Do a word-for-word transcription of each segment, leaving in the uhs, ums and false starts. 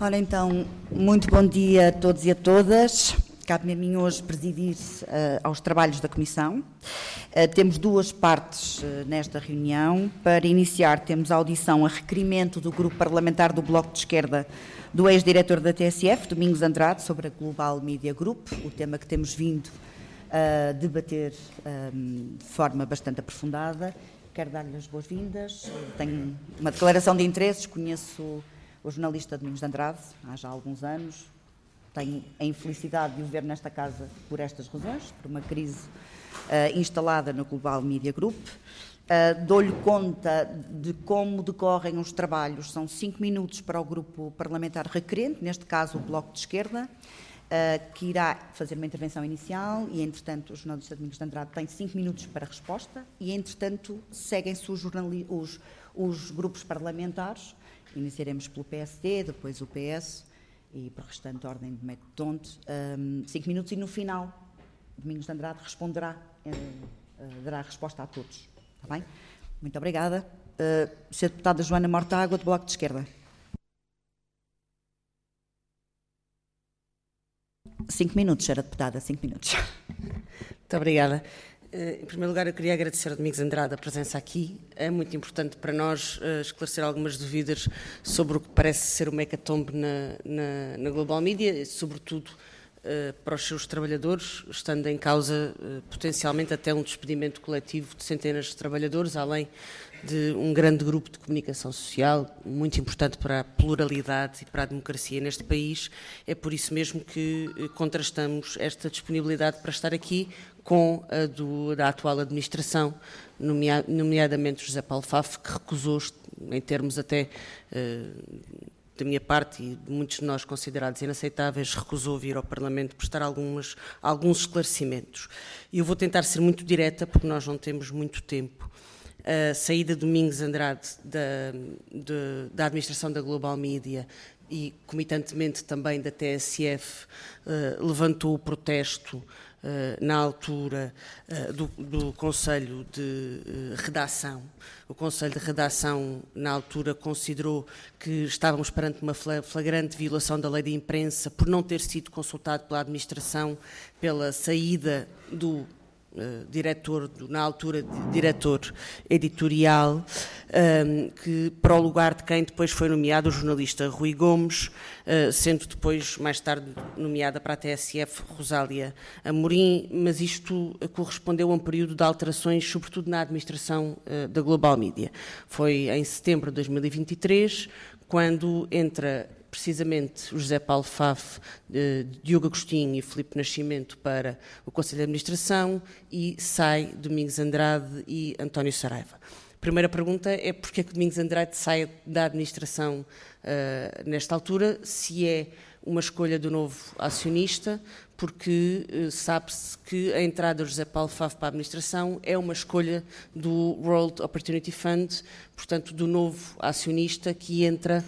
Ora então, muito bom dia a todos e a todas. Cabe-me a mim hoje presidir uh, aos trabalhos da Comissão. Uh, temos duas partes uh, nesta reunião. Para iniciar, temos a audição a requerimento do Grupo Parlamentar do Bloco de Esquerda do ex-diretor da T S F, Domingos Andrade, sobre a Global Media Group, o tema que temos vindo a debater um, de forma bastante aprofundada. Quero dar-lhe as boas-vindas. Tenho uma declaração de interesses, conheço o jornalista Domingos Andrade há já alguns anos. Tenho a infelicidade de o ver nesta casa por estas razões, por uma crise uh, instalada no Global Media Group. Uh, dou-lhe conta de como decorrem os trabalhos. São cinco minutos para o grupo parlamentar requerente, neste caso o Bloco de Esquerda, uh, que irá fazer uma intervenção inicial e, entretanto, o jornalista Domingos de Andrade tem cinco minutos para resposta e, entretanto, seguem-se os, os, os grupos parlamentares. Iniciaremos pelo P S D, depois o P S e, por restante ordem de método tonto, um, cinco minutos e, no final, Domingos de Andrade responderá, uh, uh, dará resposta a todos. Está bem? Muito obrigada. Uh, senhora Deputada Joana Mortágua, do Bloco de Esquerda. Cinco minutos, senhora Deputada, cinco minutos. Muito obrigada. Uh, em primeiro lugar, eu queria agradecer ao Domingos Andrade a presença aqui. É muito importante para nós uh, esclarecer algumas dúvidas sobre o que parece ser uma hecatombe na, na, na Global Media, e, sobretudo, Uh, para os seus trabalhadores, estando em causa uh, potencialmente até um despedimento coletivo de centenas de trabalhadores, além de um grande grupo de comunicação social, muito importante para a pluralidade e para a democracia neste país. É por isso mesmo que uh, contrastamos esta disponibilidade para estar aqui com a do, da atual administração, nomea, nomeadamente José Paulo Faf, que recusou, em termos até uh, da minha parte e de muitos de nós considerados inaceitáveis, recusou vir ao Parlamento prestar algumas, alguns esclarecimentos. E eu vou tentar ser muito direta, porque nós não temos muito tempo. A saída de Domingos Andrade da, de, da administração da Global Media e, comitantemente, também da T S F, uh, levantou o protesto uh, na altura uh, do, do Conselho de uh, Redação. O Conselho de Redação, na altura, considerou que estávamos perante uma flagrante violação da lei de imprensa por não ter sido consultado pela administração pela saída do Uh, diretor, do, na altura, diretor editorial, um, que para o lugar de quem depois foi nomeado o jornalista Rui Gomes, uh, sendo depois, mais tarde, nomeada para a T S F Rosália Amorim, mas isto uh, correspondeu a um período de alterações, sobretudo na administração uh, da Global Media. Foi em setembro de dois mil e vinte e três, quando entra precisamente o José Paulo Faf, Diogo Agostinho e Filipe Nascimento para o Conselho de Administração e sai Domingos Andrade e António Saraiva. A primeira pergunta é porque é que Domingos Andrade sai da administração uh, nesta altura, se é uma escolha do novo acionista, porque uh, sabe-se que a entrada do José Paulo Faf para a administração é uma escolha do World Opportunity Fund, portanto do novo acionista que entra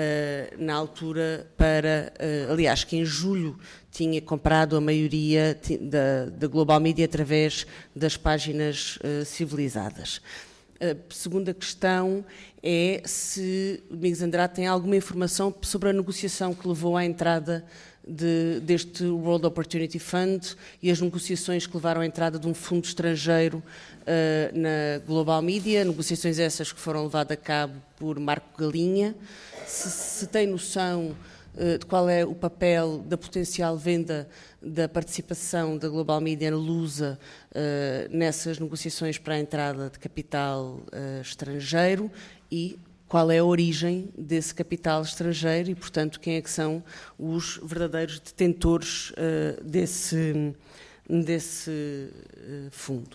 Uh, na altura para, uh, aliás, que em julho tinha comprado a maioria da, da Global Media através das páginas uh, civilizadas. A segunda questão é se o Domingos Andrade tem alguma informação sobre a negociação que levou à entrada de, deste World Opportunity Fund e as negociações que levaram à entrada de um fundo estrangeiro uh, na Global Media, negociações essas que foram levadas a cabo por Marco Galinha. Se, se tem noção uh, de qual é o papel da potencial venda da participação da Global Media na Lusa uh, nessas negociações para a entrada de capital uh, estrangeiro e qual é a origem desse capital estrangeiro e, portanto, quem é que são os verdadeiros detentores uh, desse, desse uh, fundo.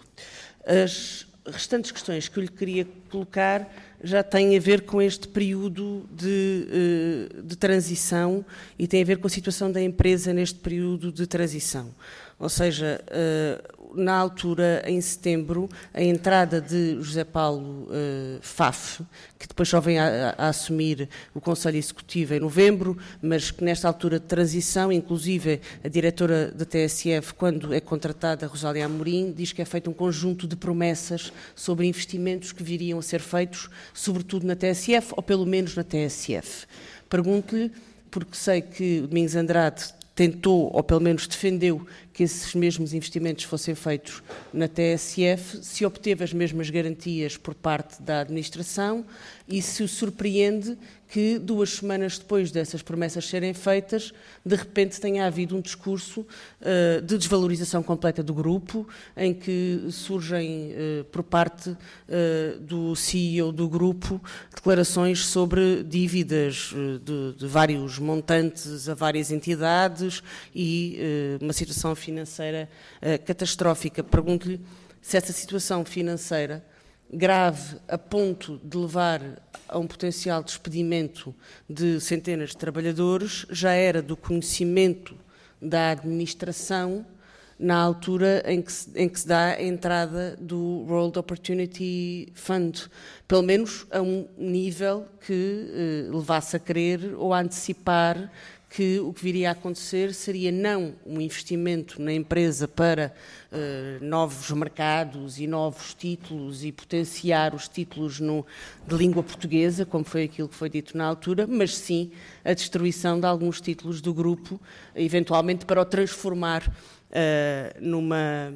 As restantes questões que eu lhe queria colocar já têm a ver com este período de, de transição e tem a ver com a situação da empresa neste período de transição. Ou seja, na altura, em setembro, a entrada de José Paulo uh, Faf, que depois só vem a, a assumir o Conselho Executivo em novembro, mas que nesta altura de transição, inclusive a diretora da T S F, quando é contratada, Rosália Amorim, diz que é feito um conjunto de promessas sobre investimentos que viriam a ser feitos, sobretudo na T S F, ou pelo menos na T S F. Pergunto-lhe porque sei que o Domingos Andrade tentou, ou pelo menos defendeu, que esses mesmos investimentos fossem feitos na T S F, se obteve as mesmas garantias por parte da administração e se o surpreende que duas semanas depois dessas promessas serem feitas, de repente tenha havido um discurso uh, de desvalorização completa do grupo, em que surgem uh, por parte uh, do C E O do grupo declarações sobre dívidas uh, de, de vários montantes a várias entidades e uh, uma situação financeira uh, catastrófica. Pergunto-lhe se essa situação financeira grave a ponto de levar a um potencial despedimento de centenas de trabalhadores já era do conhecimento da administração na altura em que se, em que se dá a entrada do World Opportunity Fund, pelo menos a um nível que eh, levasse a crer ou a antecipar que o que viria a acontecer seria não um investimento na empresa para uh, novos mercados e novos títulos e potenciar os títulos no, de língua portuguesa, como foi aquilo que foi dito na altura, mas sim a destruição de alguns títulos do grupo, eventualmente para o transformar uh, numa,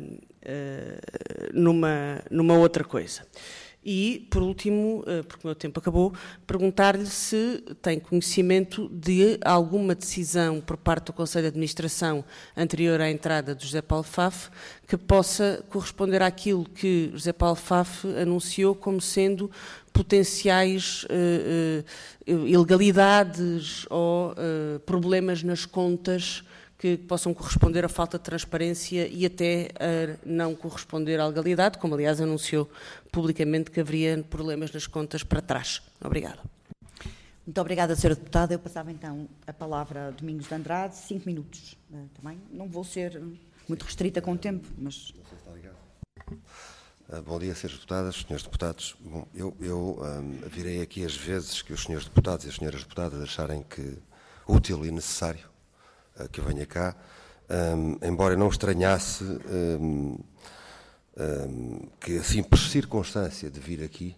uh, numa, numa outra coisa. E, por último, porque o meu tempo acabou, perguntar-lhe se tem conhecimento de alguma decisão por parte do Conselho de Administração anterior à entrada de José Paulo Pfaff que possa corresponder àquilo que José Paulo Pfaff anunciou como sendo potenciais uh, uh, ilegalidades ou uh, problemas nas contas que possam corresponder à falta de transparência e até a não corresponder à legalidade, como aliás anunciou publicamente que haveria problemas nas contas para trás. Obrigada. Muito obrigada, senhora Deputada. Eu passava então a palavra a Domingos de Andrade, cinco minutos. Uh, também não vou ser muito restrita com o tempo, mas... Não sei se está ligado. Uh, bom dia, senhoras Deputadas, senhores Deputados. Bom, eu eu um, virei aqui as vezes que os senhores Deputados e as senhoras Deputadas acharem que útil e necessário que eu venha cá, um, embora eu não estranhasse um, um, que a simples circunstância de vir aqui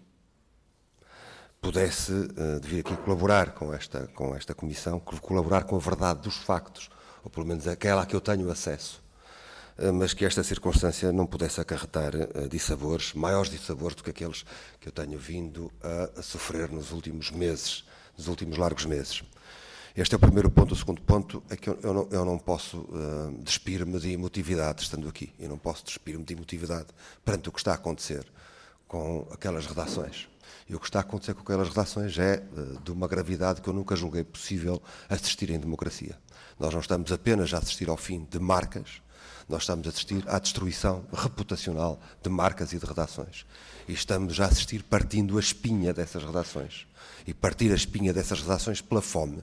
pudesse uh, de vir aqui colaborar com esta, com esta comissão, colaborar com a verdade dos factos, ou pelo menos aquela a que eu tenho acesso, uh, mas que esta circunstância não pudesse acarretar uh, dissabores, maiores dissabores do que aqueles que eu tenho vindo a, a sofrer nos últimos meses, nos últimos largos meses. Este é o primeiro ponto. O segundo ponto é que eu, eu, não, eu não posso uh, despir-me de emotividade estando aqui. Eu não posso despir-me de emotividade perante o que está a acontecer com aquelas redações. E o que está a acontecer com aquelas redações é uh, de uma gravidade que eu nunca julguei possível assistir em democracia. Nós não estamos apenas a assistir ao fim de marcas, nós estamos a assistir à destruição reputacional de marcas e de redações. E estamos a assistir partindo a espinha dessas redações. E partir a espinha dessas redações pela fome.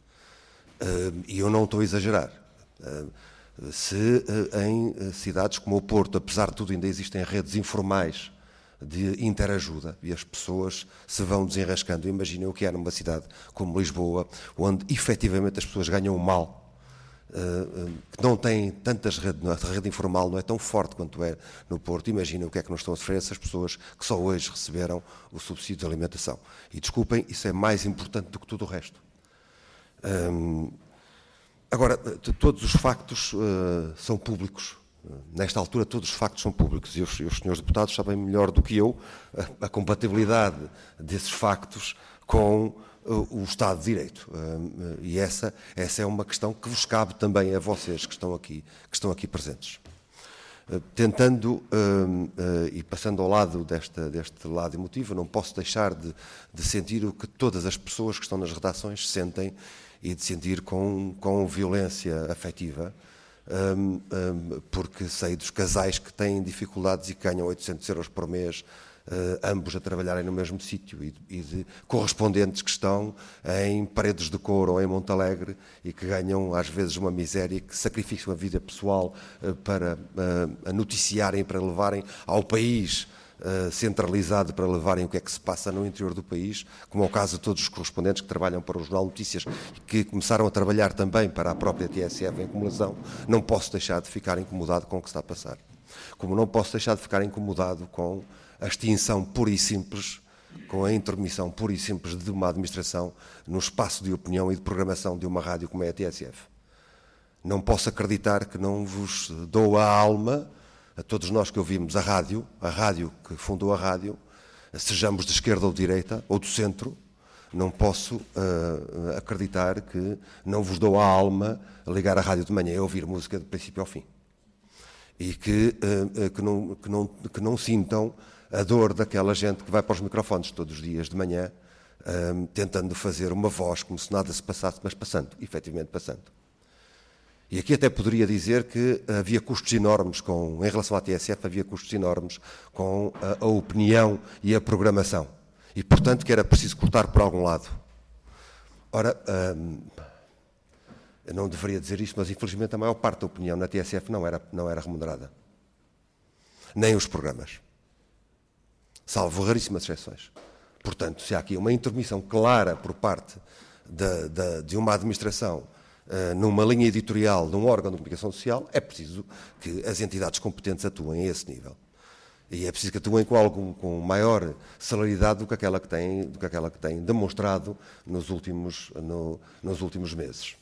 Uh, e eu não estou a exagerar. Uh, se uh, em uh, cidades como o Porto, apesar de tudo, ainda existem redes informais de interajuda e as pessoas se vão desenrascando, imaginem o que é numa cidade como Lisboa, onde efetivamente as pessoas ganham mal, uh, uh, que não têm tantas redes, a rede informal não é tão forte quanto é no Porto. Imaginem o que é que não estão a sofrer essas pessoas que só hoje receberam o subsídio de alimentação. E desculpem, isso é mais importante do que tudo o resto. Um, agora, todos os factos uh, são públicos. Nesta altura, todos os factos são públicos e os, os senhores deputados sabem melhor do que eu a, a compatibilidade desses factos com uh, o Estado de Direito. Uh, e essa, essa é uma questão que vos cabe também a vocês que estão aqui, que estão aqui presentes. Uh, tentando uh, uh, e passando ao lado desta, deste lado emotivo, não posso deixar de, de sentir o que todas as pessoas que estão nas redações sentem e de sentir com, com violência afetiva, um, um, porque sei dos casais que têm dificuldades e que ganham oitocentos euros por mês, uh, ambos a trabalharem no mesmo sítio, e, e de correspondentes que estão em Paredes de Couro ou em Montalegre e que ganham às vezes uma miséria, que sacrificam a vida pessoal uh, para uh, noticiarem, para levarem ao país Uh, centralizado, para levarem o que é que se passa no interior do país, como é o caso de todos os correspondentes que trabalham para o Jornal Notícias e que começaram a trabalhar também para a própria T S F em acumulação. Não posso deixar de ficar incomodado com o que está a passar. Como não posso deixar de ficar incomodado com a extinção pura e simples com a intermissão pura e simples de uma administração no espaço de opinião e de programação de uma rádio como é a T S F. Não posso acreditar que não vos dou a alma, a todos nós que ouvimos a rádio, a rádio que fundou a rádio, sejamos de esquerda ou de direita, ou do centro, não posso uh, acreditar que não vos dou a alma a ligar a rádio de manhã e ouvir música de princípio ao fim. E que, uh, que, não, que, não, que não sintam a dor daquela gente que vai para os microfones todos os dias de manhã, uh, tentando fazer uma voz como se nada se passasse, mas passando, efetivamente passando. E aqui até poderia dizer que havia custos enormes, com, em relação à T S F, havia custos enormes com a, a opinião e a programação. E, portanto, que era preciso cortar por algum lado. Ora, hum, eu não deveria dizer isto, mas infelizmente a maior parte da opinião na T S F não era, não era remunerada. Nem os programas. Salvo raríssimas exceções. Portanto, se há aqui uma intermissão clara por parte de, de, de uma administração Uh, numa linha editorial de um órgão de comunicação social, é preciso que as entidades competentes atuem a esse nível. E é preciso que atuem com, algum, com maior celeridade do que aquela que têm, do que aquela que têm demonstrado nos últimos, no, nos últimos meses.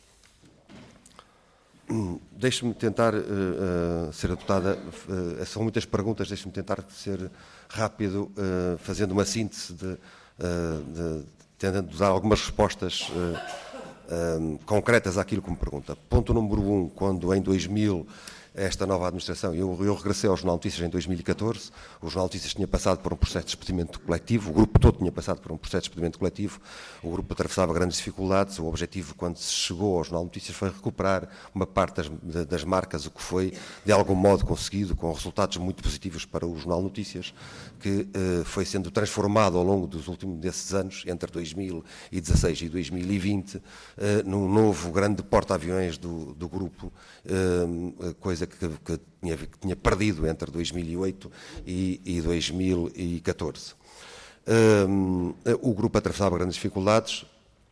Hum, deixe-me tentar uh, uh, ser adotada, uh, são muitas perguntas, deixe-me tentar ser rápido, uh, fazendo uma síntese, de, uh, de, tentando dar algumas respostas uh, Um, concretas àquilo que me pergunta. Ponto número um, quando em dois mil esta nova administração, eu, eu regressei ao Jornal Notícias em dois mil e catorze, o Jornal Notícias tinha passado por um processo de despedimento coletivo, o grupo todo tinha passado por um processo de despedimento coletivo, o grupo atravessava grandes dificuldades, o objetivo quando se chegou ao Jornal Notícias foi recuperar uma parte das, das marcas, o que foi de algum modo conseguido, com resultados muito positivos para o Jornal Notícias, que eh, foi sendo transformado ao longo dos últimos desses anos, entre dois mil e dezasseis e dois mil e vinte, eh, num novo grande porta-aviões do, do grupo, eh, coisa que, que, tinha, que tinha perdido entre dois mil e oito e, e dois mil e catorze. Um, o grupo atravessava grandes dificuldades,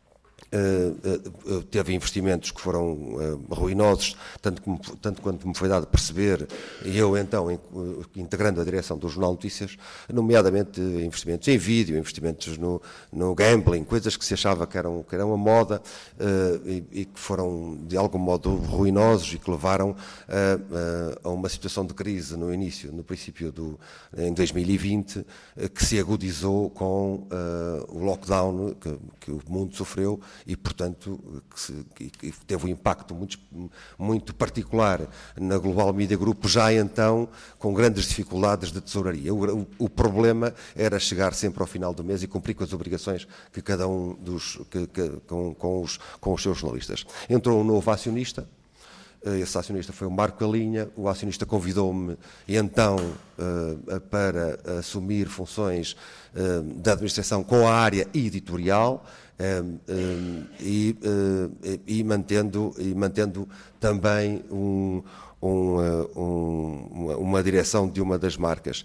uh, uh, teve investimentos que foram uh, ruinosos, tanto, como, tanto quanto me foi dado a perceber, e eu então, in, uh, integrando a direção do Jornal Notícias, nomeadamente investimentos em vídeo, investimentos no, no gambling, coisas que se achava que eram, que eram a moda uh, e, e que foram de algum modo ruinosos e que levaram uh, uh, a uma situação de crise no início, no princípio do, em dois mil e vinte, uh, que se agudizou com uh, o lockdown que, que o mundo sofreu e, portanto, que, se, que teve um impacto muito, muito particular na Global Media Group, já então com grandes dificuldades de tesouraria. O, o, o problema era chegar sempre ao final do mês e cumprir com as obrigações que cada um dos, que, que, com, com, os, com os seus jornalistas. Entrou um novo acionista. Esse acionista foi o Marco Galinha. O acionista convidou-me então para assumir funções da administração com a área editorial e, e, mantendo, e mantendo também um, um, um, uma direção de uma das marcas.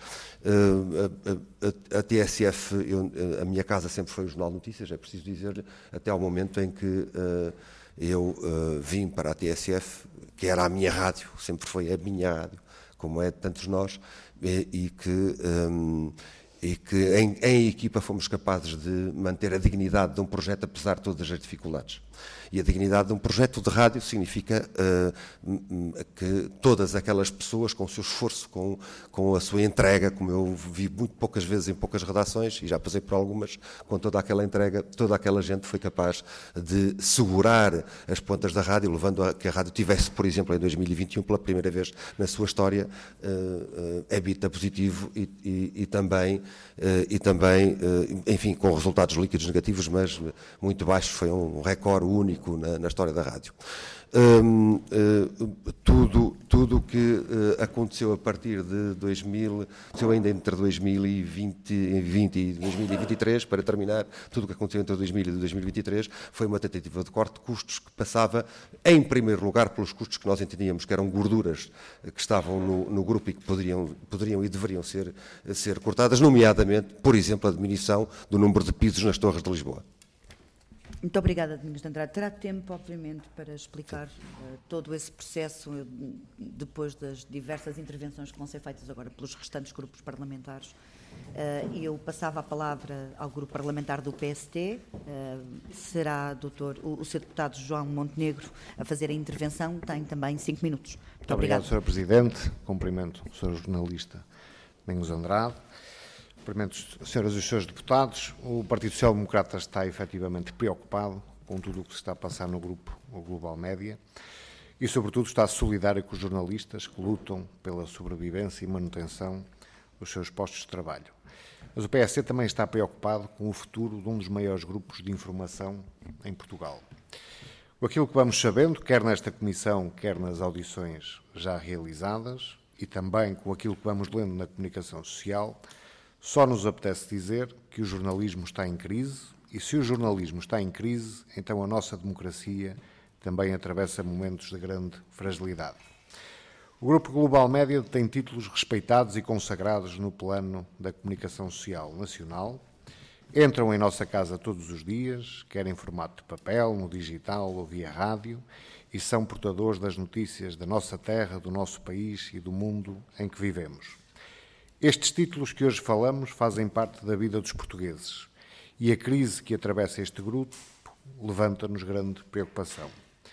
A, a, a T S F, eu, a minha casa sempre foi o Jornal Notícias, é preciso dizer, até ao momento em que eu vim para a T S F, que era a minha rádio, sempre foi a minha rádio, como é de tantos nós, e, e que, um, e que em, em equipa fomos capazes de manter a dignidade de um projeto, apesar de todas as dificuldades. E a dignidade de um projeto de rádio significa uh, que todas aquelas pessoas, com o seu esforço, com, com a sua entrega, como eu vi muito poucas vezes em poucas redações, e já passei por algumas, com toda aquela entrega, toda aquela gente foi capaz de segurar as pontas da rádio, levando a que a rádio tivesse, por exemplo, em dois mil e vinte e um, pela primeira vez na sua história, uh, uh, EBITDA positivo e, e, e também, uh, e também uh, enfim, com resultados líquidos negativos, mas muito baixos, foi um recorde único Na, na história da rádio. Um, uh, tudo tudo que uh, aconteceu a partir de dois mil, aconteceu ainda entre dois mil e vinte e dois mil e vinte e três, para terminar, tudo o que aconteceu entre dois mil e dois mil e vinte e três foi uma tentativa de corte de custos que passava, em primeiro lugar, pelos custos que nós entendíamos que eram gorduras que estavam no, no grupo e que poderiam, poderiam e deveriam ser, ser cortadas, nomeadamente, por exemplo, a diminuição do número de pisos nas torres de Lisboa. Muito obrigada, Domingos de Andrade. Terá tempo, obviamente, para explicar uh, todo esse processo, uh, depois das diversas intervenções que vão ser feitas agora pelos restantes grupos parlamentares. Uh, eu passava a palavra ao grupo parlamentar do P S T, uh, será doutor, o, o senhor deputado João Montenegro a fazer a intervenção, tem também cinco minutos. Muito, Muito obrigado, senhor Presidente. Cumprimento o senhor jornalista Domingos Andrade. Cumprimento as senhoras e os senhores deputados. O Partido Social Democrata está efetivamente preocupado com tudo o que se está a passar no grupo o Global Média e, sobretudo, está solidário com os jornalistas que lutam pela sobrevivência e manutenção dos seus postos de trabalho. Mas o P S C também está preocupado com o futuro de um dos maiores grupos de informação em Portugal. Com aquilo que vamos sabendo, quer nesta comissão, quer nas audições já realizadas, e também com aquilo que vamos lendo na comunicação social, só nos apetece dizer que o jornalismo está em crise, e se o jornalismo está em crise, então a nossa democracia também atravessa momentos de grande fragilidade. O Grupo Global Média tem títulos respeitados e consagrados no plano da comunicação social nacional. Entram em nossa casa todos os dias, quer em formato de papel, no digital ou via rádio, e são portadores das notícias da nossa terra, do nosso país e do mundo em que vivemos. Estes títulos que hoje falamos fazem parte da vida dos portugueses e a crise que atravessa este grupo levanta-nos grande preocupação.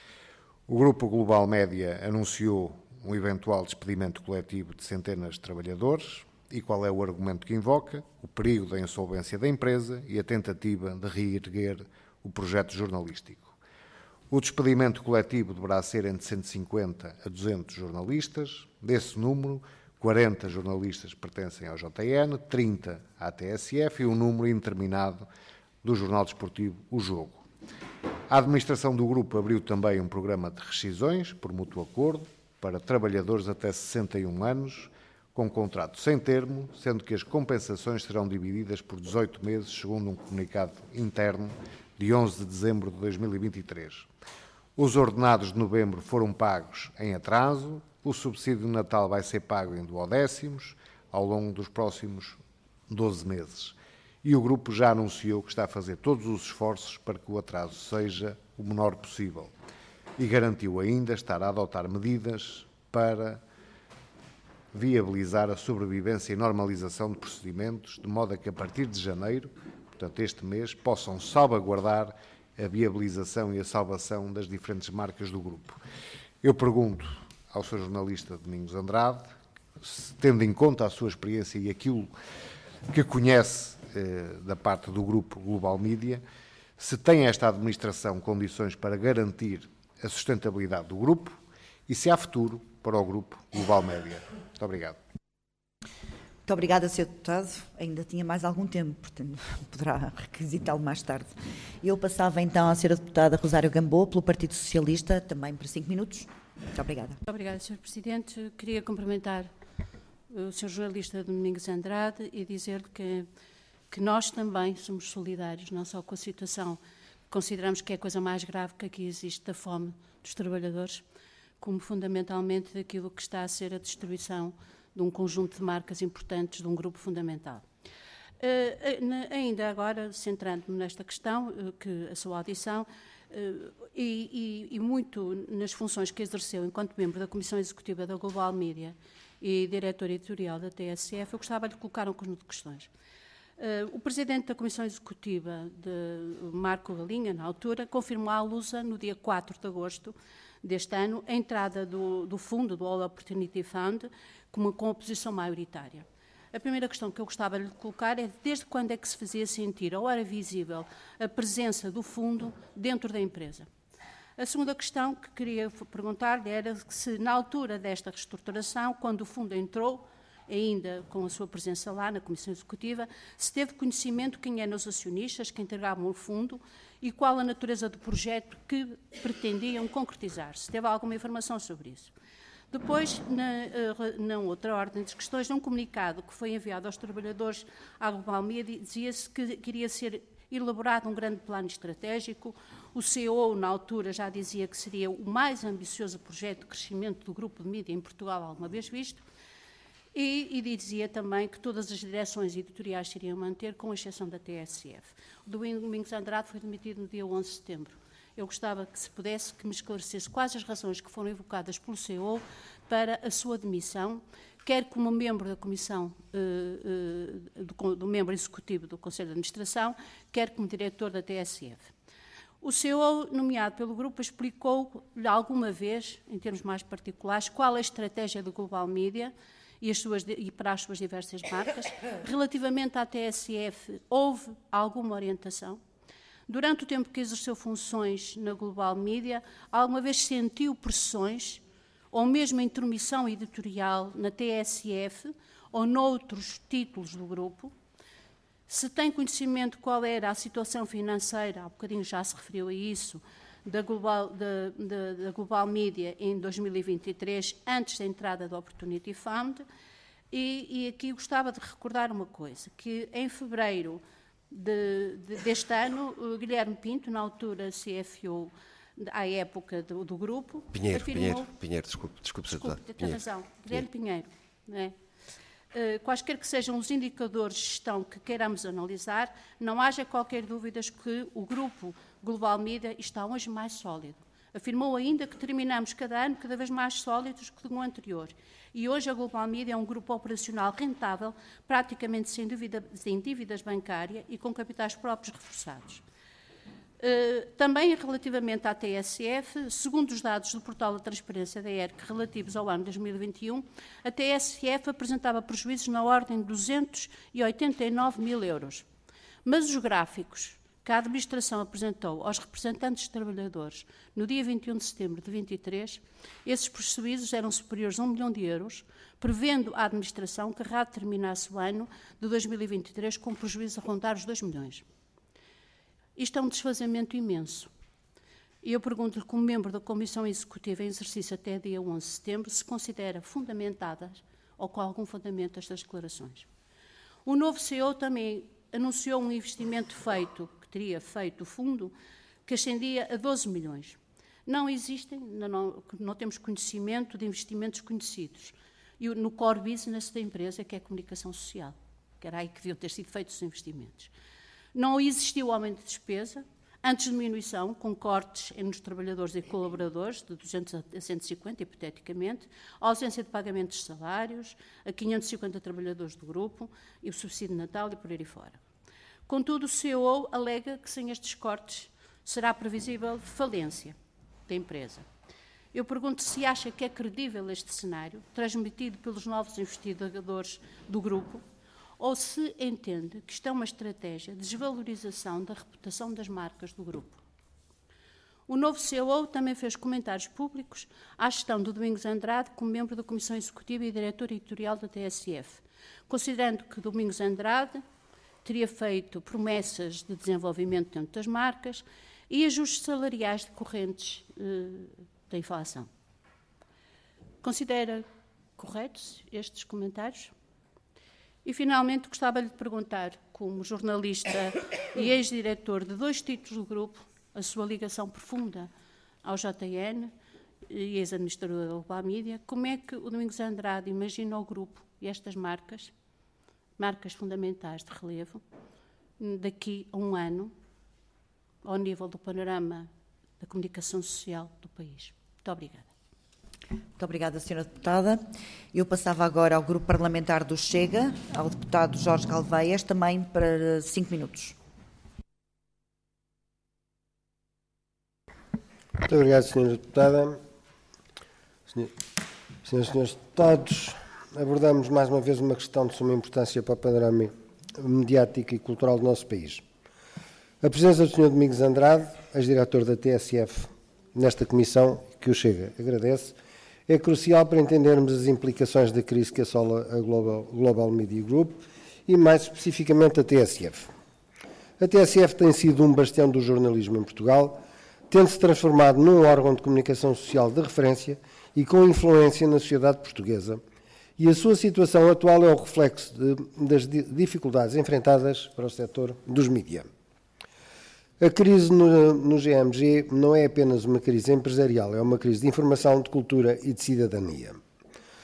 O Grupo Global Média anunciou um eventual despedimento coletivo de centenas de trabalhadores. E qual é o argumento que invoca? O perigo da insolvência da empresa e a tentativa de reerguer o projeto jornalístico. O despedimento coletivo deverá ser entre cento e cinquenta a duzentos jornalistas. Desse número, quarenta jornalistas pertencem ao J N, trinta à T S F e um número indeterminado do jornal desportivo O Jogo. A administração do grupo abriu também um programa de rescisões, por mútuo acordo, para trabalhadores até sessenta e um anos, com contrato sem termo, sendo que as compensações serão divididas por dezoito meses, segundo um comunicado interno de onze de dezembro de dois mil e vinte e três. Os ordenados de novembro foram pagos em atraso, o subsídio de Natal vai ser pago em duodécimos ao longo dos próximos doze meses. E o grupo já anunciou que está a fazer todos os esforços para que o atraso seja o menor possível. E garantiu ainda estar a adotar medidas para viabilizar a sobrevivência e normalização de procedimentos, de modo a que a partir de janeiro, portanto este mês, possam salvaguardar a viabilização e a salvação das diferentes marcas do grupo. Eu pergunto ao senhor jornalista Domingos Andrade, tendo em conta a sua experiência e aquilo que conhece eh, da parte do grupo Global Média, se tem esta administração condições para garantir a sustentabilidade do grupo e se há futuro para o grupo Global Média. Muito obrigado. Muito obrigada, senhor Deputado. Ainda tinha mais algum tempo, portanto poderá requisitá-lo mais tarde. Eu passava então à senhora Deputada Rosário Gamboa, pelo Partido Socialista, também por cinco minutos. Muito obrigada. Muito obrigada, senhor Presidente. Queria cumprimentar o senhor jornalista Domingos Andrade e dizer-lhe que, que nós também somos solidários, não só com a situação que consideramos que é a coisa mais grave que aqui existe, da fome dos trabalhadores, como fundamentalmente daquilo que está a ser a destruição de um conjunto de marcas importantes de um grupo fundamental. Uh, na, ainda agora, centrando-me nesta questão, uh, que a sua audição, uh, e, e, e muito nas funções que exerceu enquanto membro da Comissão Executiva da Global Média e diretor editorial da T S F, eu gostava de colocar um conjunto de questões. Uh, o Presidente da Comissão Executiva, de Marco Galinha, na altura, confirmou à Lusa, no dia quatro de agosto deste ano, a entrada do, do fundo, do All Opportunity Fund, com, com a posição maioritária. A primeira questão que eu gostava de lhe colocar é desde quando é que se fazia sentir, ou era visível, a presença do fundo dentro da empresa. A segunda questão que queria perguntar-lhe era se, na altura desta reestruturação, quando o fundo entrou, ainda com a sua presença lá na Comissão Executiva, se teve conhecimento quem eram os acionistas que integravam o fundo e qual a natureza do projeto que pretendiam concretizar, se teve alguma informação sobre isso. Depois, na, na outra ordem de questões, num comunicado que foi enviado aos trabalhadores à Global Média, dizia-se que queria ser elaborado um grande plano estratégico. O C E O, na altura, já dizia que seria o mais ambicioso projeto de crescimento do grupo de mídia em Portugal alguma vez visto. E, e dizia também que todas as direções editoriais se iriam manter, com exceção da T S F. O Domingos Andrade foi demitido no dia onze de setembro. Eu gostava que, se pudesse, que me esclarecesse quais as razões que foram evocadas pelo C E O para a sua demissão, quer como membro da Comissão, uh, uh, do, do membro executivo do Conselho de Administração, quer como diretor da T S F. O C E O, nomeado pelo grupo, explicou-lhe alguma vez, em termos mais particulares, qual é a estratégia do Global Media e, as suas, e para as suas diversas marcas. Relativamente à T S F, houve alguma orientação? Durante o tempo que exerceu funções na Global Media, alguma vez sentiu pressões ou mesmo intromissão editorial na T S F ou noutros títulos do grupo? Se tem conhecimento qual era a situação financeira, há bocadinho já se referiu a isso, da Global, da, da, da Global Media em dois mil e vinte e três, antes da entrada do Opportunity Fund, e, e aqui gostava de recordar uma coisa, que em fevereiro de, de, deste ano, o Guilherme Pinto, na altura C F O, à época do, do grupo, Pinheiro, afirmou... Pinheiro, Pinheiro, desculpe, desculpe, desculpe tem razão, Guilherme Pinheiro, não é? Uh, quaisquer que sejam os indicadores de gestão que queiramos analisar, não haja qualquer dúvida que o grupo Global Media está hoje mais sólido. Afirmou ainda que terminamos cada ano cada vez mais sólidos que no anterior. E hoje a Global Media é um grupo operacional rentável, praticamente sem, dívida, sem dívidas bancárias e com capitais próprios reforçados. Uh, também relativamente à T S F, segundo os dados do portal da Transparência da E R C relativos ao ano dois mil e vinte e um, a T S F apresentava prejuízos na ordem de duzentos e oitenta e nove mil euros. Mas os gráficos que a administração apresentou aos representantes dos trabalhadores no dia vinte e um de setembro de vinte e três, esses prejuízos eram superiores a um milhão de euros, prevendo a administração que RAD terminasse o ano de dois mil e vinte e três com prejuízos a rondar os dois milhões. Isto é um desfazamento imenso. E eu pergunto-lhe, como membro da Comissão Executiva em exercício até dia onze de setembro, se considera fundamentadas ou com algum fundamento estas declarações. O novo C E O também anunciou um investimento feito, que teria feito o fundo, que ascendia a doze milhões. Não existem, não, não temos conhecimento de investimentos conhecidos. E no core business da empresa, que é a comunicação social, que era aí que deviam ter sido feitos os investimentos. Não existiu aumento de despesa, antes de diminuição, com cortes nos trabalhadores e colaboradores, de duzentos a cento e cinquenta, hipoteticamente, a ausência de pagamentos de salários, a quinhentos e cinquenta trabalhadores do grupo, e o subsídio de Natal e por aí fora. Contudo, o C E O alega que sem estes cortes será previsível falência da empresa. Eu pergunto se acha que é credível este cenário, transmitido pelos novos investidores do grupo, ou se entende que isto é uma estratégia de desvalorização da reputação das marcas do grupo. O novo C E O também fez comentários públicos à gestão do Domingos Andrade como membro da Comissão Executiva e diretor editorial da T S F, considerando que Domingos Andrade teria feito promessas de desenvolvimento dentro das marcas e ajustes salariais decorrentes eh, da inflação. Considera corretos estes comentários? E, finalmente, gostava-lhe de perguntar, como jornalista e ex-diretor de dois títulos do grupo, a sua ligação profunda ao J N e ex-administrador da Global Media, como é que o Domingos Andrade imagina o grupo e estas marcas, marcas fundamentais de relevo, daqui a um ano, ao nível do panorama da comunicação social do país. Muito obrigada. Muito obrigada, senhora Deputada. Eu passava agora ao Grupo Parlamentar do Chega, ao Deputado Jorge Galveias, também para cinco minutos. Muito obrigado, senhora Deputada. Senhoras e senhores Deputados, abordamos mais uma vez uma questão de suma importância para o panorama mediático e cultural do nosso país. A presença do senhor Domingos Andrade, ex-diretor da T S F, nesta comissão, que o Chega agradece, é crucial para entendermos as implicações da crise que assola a Global, Global Media Group e, mais especificamente, a T S F. A T S F tem sido um bastião do jornalismo em Portugal, tendo-se transformado num órgão de comunicação social de referência e com influência na sociedade portuguesa, e a sua situação atual é o reflexo de, das dificuldades enfrentadas para o setor dos mídia. A crise no, no G M G não é apenas uma crise empresarial, é uma crise de informação, de cultura e de cidadania.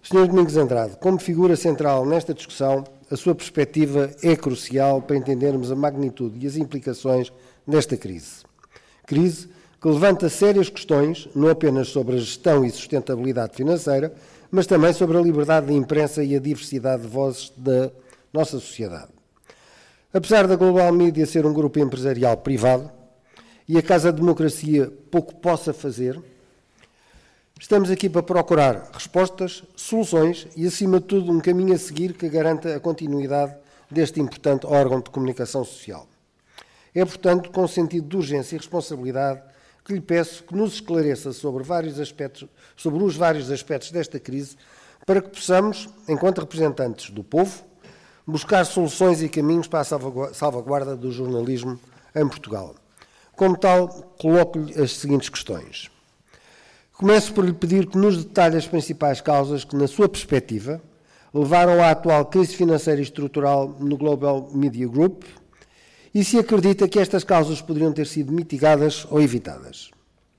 senhor Domingos Andrade, como figura central nesta discussão, a sua perspectiva é crucial para entendermos a magnitude e as implicações desta crise. Crise que levanta sérias questões, não apenas sobre a gestão e sustentabilidade financeira, mas também sobre a liberdade de imprensa e a diversidade de vozes da nossa sociedade. Apesar da Global Media ser um grupo empresarial privado e a Casa da Democracia pouco possa fazer, estamos aqui para procurar respostas, soluções e, acima de tudo, um caminho a seguir que garanta a continuidade deste importante órgão de comunicação social. É, portanto, com sentido de urgência e responsabilidade que lhe peço que nos esclareça sobre, vários aspectos, sobre os vários aspectos desta crise, para que possamos, enquanto representantes do povo, buscar soluções e caminhos para a salvaguarda do jornalismo em Portugal. Como tal, coloco-lhe as seguintes questões. Começo por lhe pedir que nos detalhe as principais causas que, na sua perspectiva, levaram à atual crise financeira e estrutural no Global Media Group e se acredita que estas causas poderiam ter sido mitigadas ou evitadas.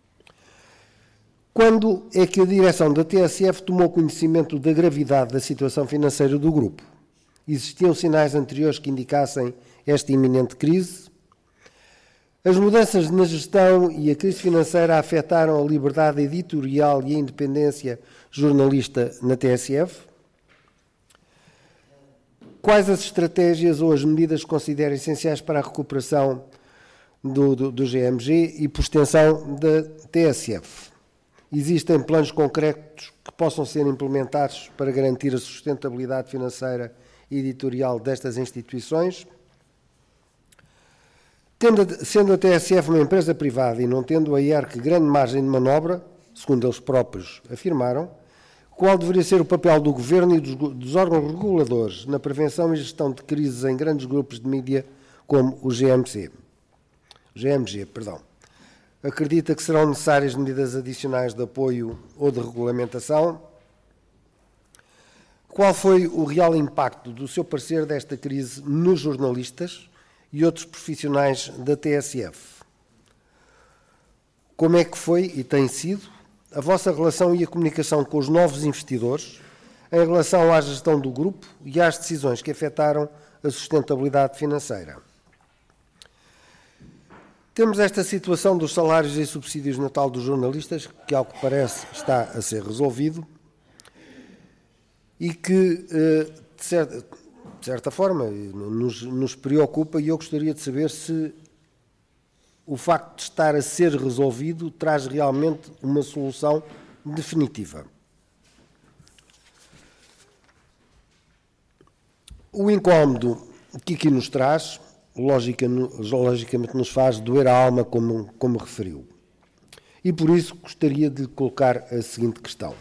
Quando é que a direção da T S F tomou conhecimento da gravidade da situação financeira do grupo? Existiam sinais anteriores que indicassem esta iminente crise? As mudanças na gestão e a crise financeira afetaram a liberdade editorial e a independência jornalista na T S F? Quais as estratégias ou as medidas que considera essenciais para a recuperação do, do, do G M G e, por extensão, da T S F? Existem planos concretos que possam ser implementados para garantir a sustentabilidade financeira e editorial destas instituições? Tendo, sendo a T S F uma empresa privada e não tendo a I E R C grande margem de manobra, segundo eles próprios afirmaram, qual deveria ser o papel do Governo e dos, dos órgãos reguladores na prevenção e gestão de crises em grandes grupos de mídia como o G M C? G M G, perdão. Acredita que serão necessárias medidas adicionais de apoio ou de regulamentação? Qual foi o real impacto, do seu parecer, desta crise nos jornalistas e outros profissionais da T S F? Como é que foi e tem sido a vossa relação e a comunicação com os novos investidores em relação à gestão do grupo e às decisões que afetaram a sustentabilidade financeira? Temos esta situação dos salários e subsídios de Natal dos jornalistas, que, ao que parece, está a ser resolvido e que, de certa, de certa forma, nos, nos preocupa, e eu gostaria de saber se o facto de estar a ser resolvido traz realmente uma solução definitiva. O incómodo que aqui nos traz, logicamente nos faz doer a alma, como, como referiu. E por isso gostaria de colocar a seguinte questão.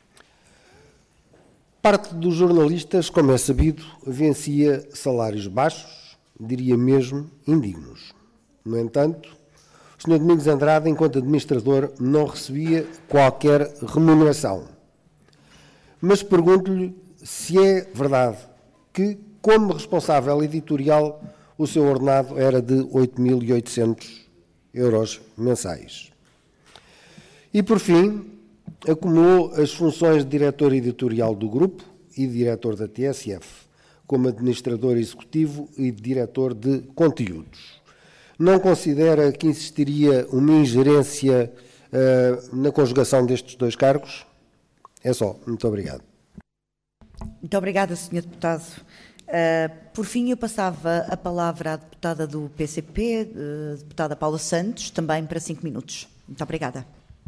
Parte dos jornalistas, como é sabido, vencia salários baixos, diria mesmo indignos. No entanto, o senhor Domingos Andrade, enquanto administrador, não recebia qualquer remuneração. Mas pergunto-lhe se é verdade que, como responsável editorial, o seu ordenado era de oito mil e oitocentos euros mensais. E, por fim, acumulou as funções de diretor editorial do grupo e diretor da T S F, como administrador executivo e diretor de conteúdos. Não considera que existiria uma ingerência uh, na conjugação destes dois cargos? É só. Muito obrigado. Muito obrigada, senhor Deputado. Uh, por fim, eu passava a palavra à deputada do P C P, uh, deputada Paula Santos, também para cinco minutos. Muito obrigada.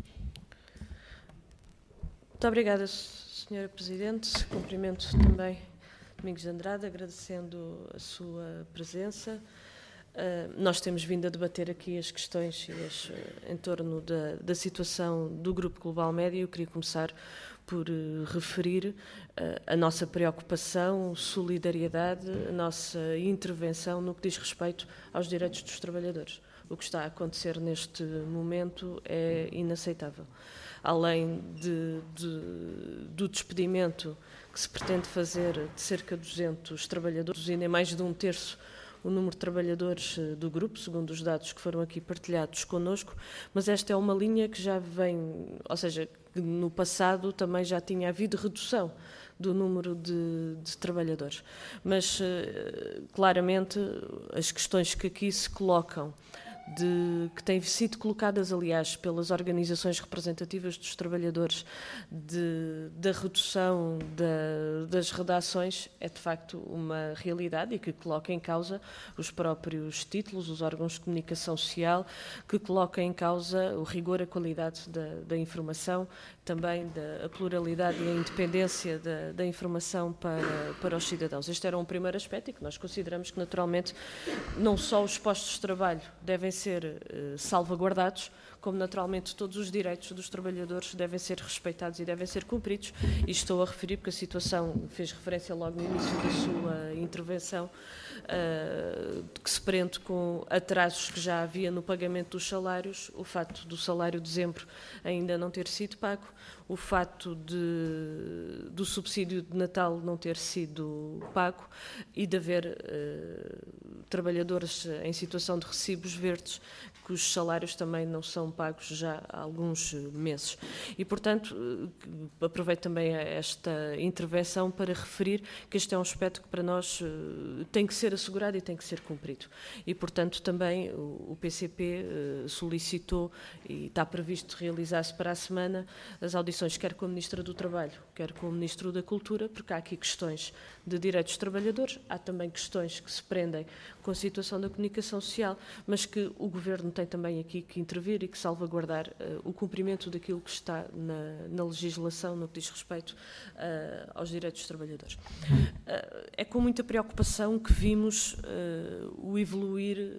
Muito obrigada, senhora Presidente. Cumprimento também Domingos Andrade, agradecendo a sua presença. Uh, nós temos vindo a debater aqui as questões as, uh, em torno da, da situação do Grupo Global Média. Eu queria começar por uh, referir uh, a nossa preocupação, solidariedade, a nossa intervenção no que diz respeito aos direitos dos trabalhadores. O que está a acontecer neste momento é inaceitável. Além de, de, do despedimento que se pretende fazer de cerca de duzentos trabalhadores, ainda mais de um terço o número de trabalhadores do grupo, segundo os dados que foram aqui partilhados connosco, mas esta é uma linha que já vem, ou seja, que no passado também já tinha havido redução do número de, de trabalhadores. Mas, claramente, as questões que aqui se colocam, de, que têm sido colocadas, aliás, pelas organizações representativas dos trabalhadores, de, da redução da, das redações, é de facto uma realidade e que coloca em causa os próprios títulos, os órgãos de comunicação social, que coloca em causa o rigor, a qualidade da, da informação, também da a pluralidade e a independência da, da informação para, para os cidadãos. Este era um primeiro aspecto e que nós consideramos que, naturalmente, não só os postos de trabalho devem ser uh, salvaguardados, como naturalmente todos os direitos dos trabalhadores devem ser respeitados e devem ser cumpridos. E estou a referir, porque a situação fez referência logo no início da sua intervenção, uh, que se prende com atrasos que já havia no pagamento dos salários, o facto do salário de dezembro ainda não ter sido pago, o facto de, do subsídio de Natal não ter sido pago e de haver uh, trabalhadores em situação de recibos verdes cujos salários também não são pagos já há alguns meses. E, portanto, aproveito também esta intervenção para referir que este é um aspecto que para nós tem que ser assegurado e tem que ser cumprido. E, portanto, também o P C P solicitou e está previsto realizar-se para a semana as audições, quer com a Ministra do Trabalho, quer com o Ministro da Cultura, porque há aqui questões de direitos dos trabalhadores, há também questões que se prendem com a situação da comunicação social, mas que o Governo tem também aqui que intervir e que salvaguardar uh, o cumprimento daquilo que está na, na legislação no que diz respeito uh, aos direitos dos trabalhadores. Uh, é com muita preocupação que vimos uh, o evoluir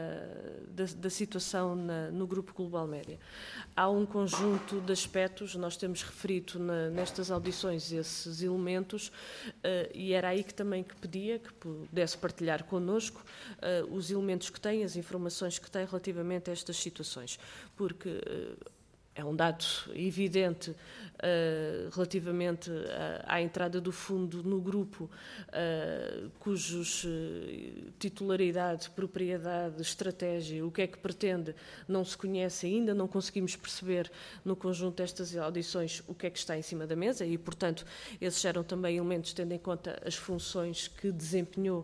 da, da, da situação na, no Grupo Global Média. Há um conjunto de aspectos, nós temos referido na, nestas audições esses elementos, uh, e era aí que também que pedia que pudesse partilhar connosco uh, os elementos que tem, as informações que tem relativamente a estas situações, porque uh, é um dado evidente uh, relativamente à, à entrada do fundo no grupo, uh, cujos uh, titularidade, propriedade, estratégia, o que é que pretende, não se conhece ainda, não conseguimos perceber no conjunto destas audições o que é que está em cima da mesa e, portanto, esses eram também elementos, tendo em conta as funções que desempenhou,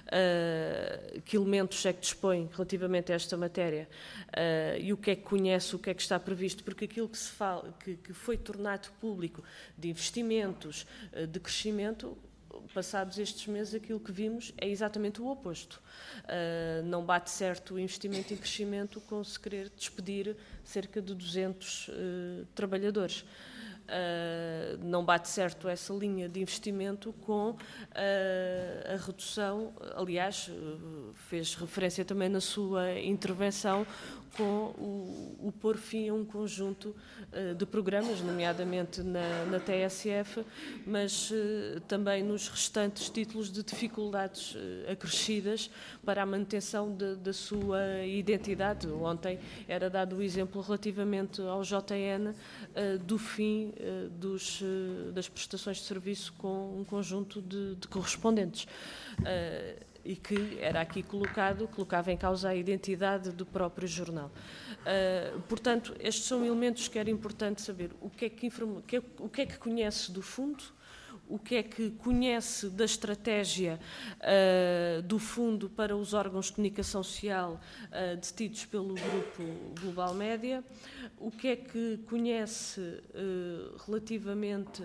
uh, que elementos é que dispõe relativamente a esta matéria uh, e o que é que conhece, o que é que está previsto, porque aquilo que se fala, que, que foi tornado público de investimentos, de crescimento, passados estes meses aquilo que vimos é exatamente o oposto. Uh, não bate certo o investimento em crescimento com se querer despedir cerca de duzentos uh, trabalhadores. Uh, não bate certo essa linha de investimento com uh, a redução, aliás, uh, fez referência também na sua intervenção com o, o pôr fim a um conjunto uh, de programas, nomeadamente na, na T S F, mas uh, também nos restantes títulos de dificuldades uh, acrescidas para a manutenção de, da sua identidade. Ontem era dado o exemplo relativamente ao J N uh, do fim uh, dos, uh, das prestações de serviço com um conjunto de, de correspondentes. Uh, e que era aqui colocado, colocava em causa a identidade do próprio jornal. Uh, portanto, estes são elementos que era importante saber o que é que, informa, que, é, o que, é que conhece do fundo, o que é que conhece da estratégia uh, do fundo para os órgãos de comunicação social uh, detidos pelo Grupo Global Média, o que é que conhece uh, relativamente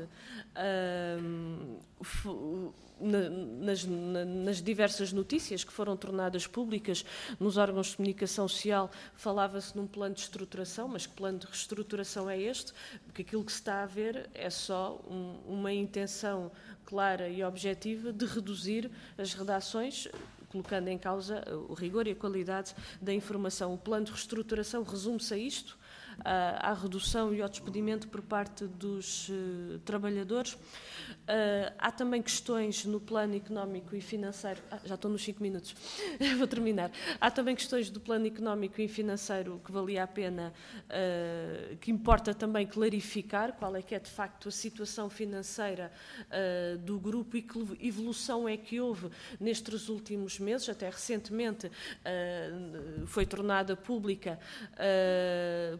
uh, Na, nas, na, nas diversas notícias que foram tornadas públicas nos órgãos de comunicação social, falava-se num plano de estruturação, mas que plano de reestruturação é este? Porque aquilo que se está a ver é só um, uma intenção clara e objetiva de reduzir as redações, colocando em causa o rigor e a qualidade da informação. O plano de reestruturação resume-se a isto. à, à redução e ao despedimento por parte dos uh, trabalhadores. Uh, há também questões no plano económico e financeiro, ah, já estou nos cinco minutos, vou terminar. Há também questões do plano económico e financeiro que valia a pena, uh, que importa também clarificar qual é que é de facto a situação financeira uh, do grupo e que evolução é que houve nestes últimos meses. Até recentemente uh, foi tornada pública uh,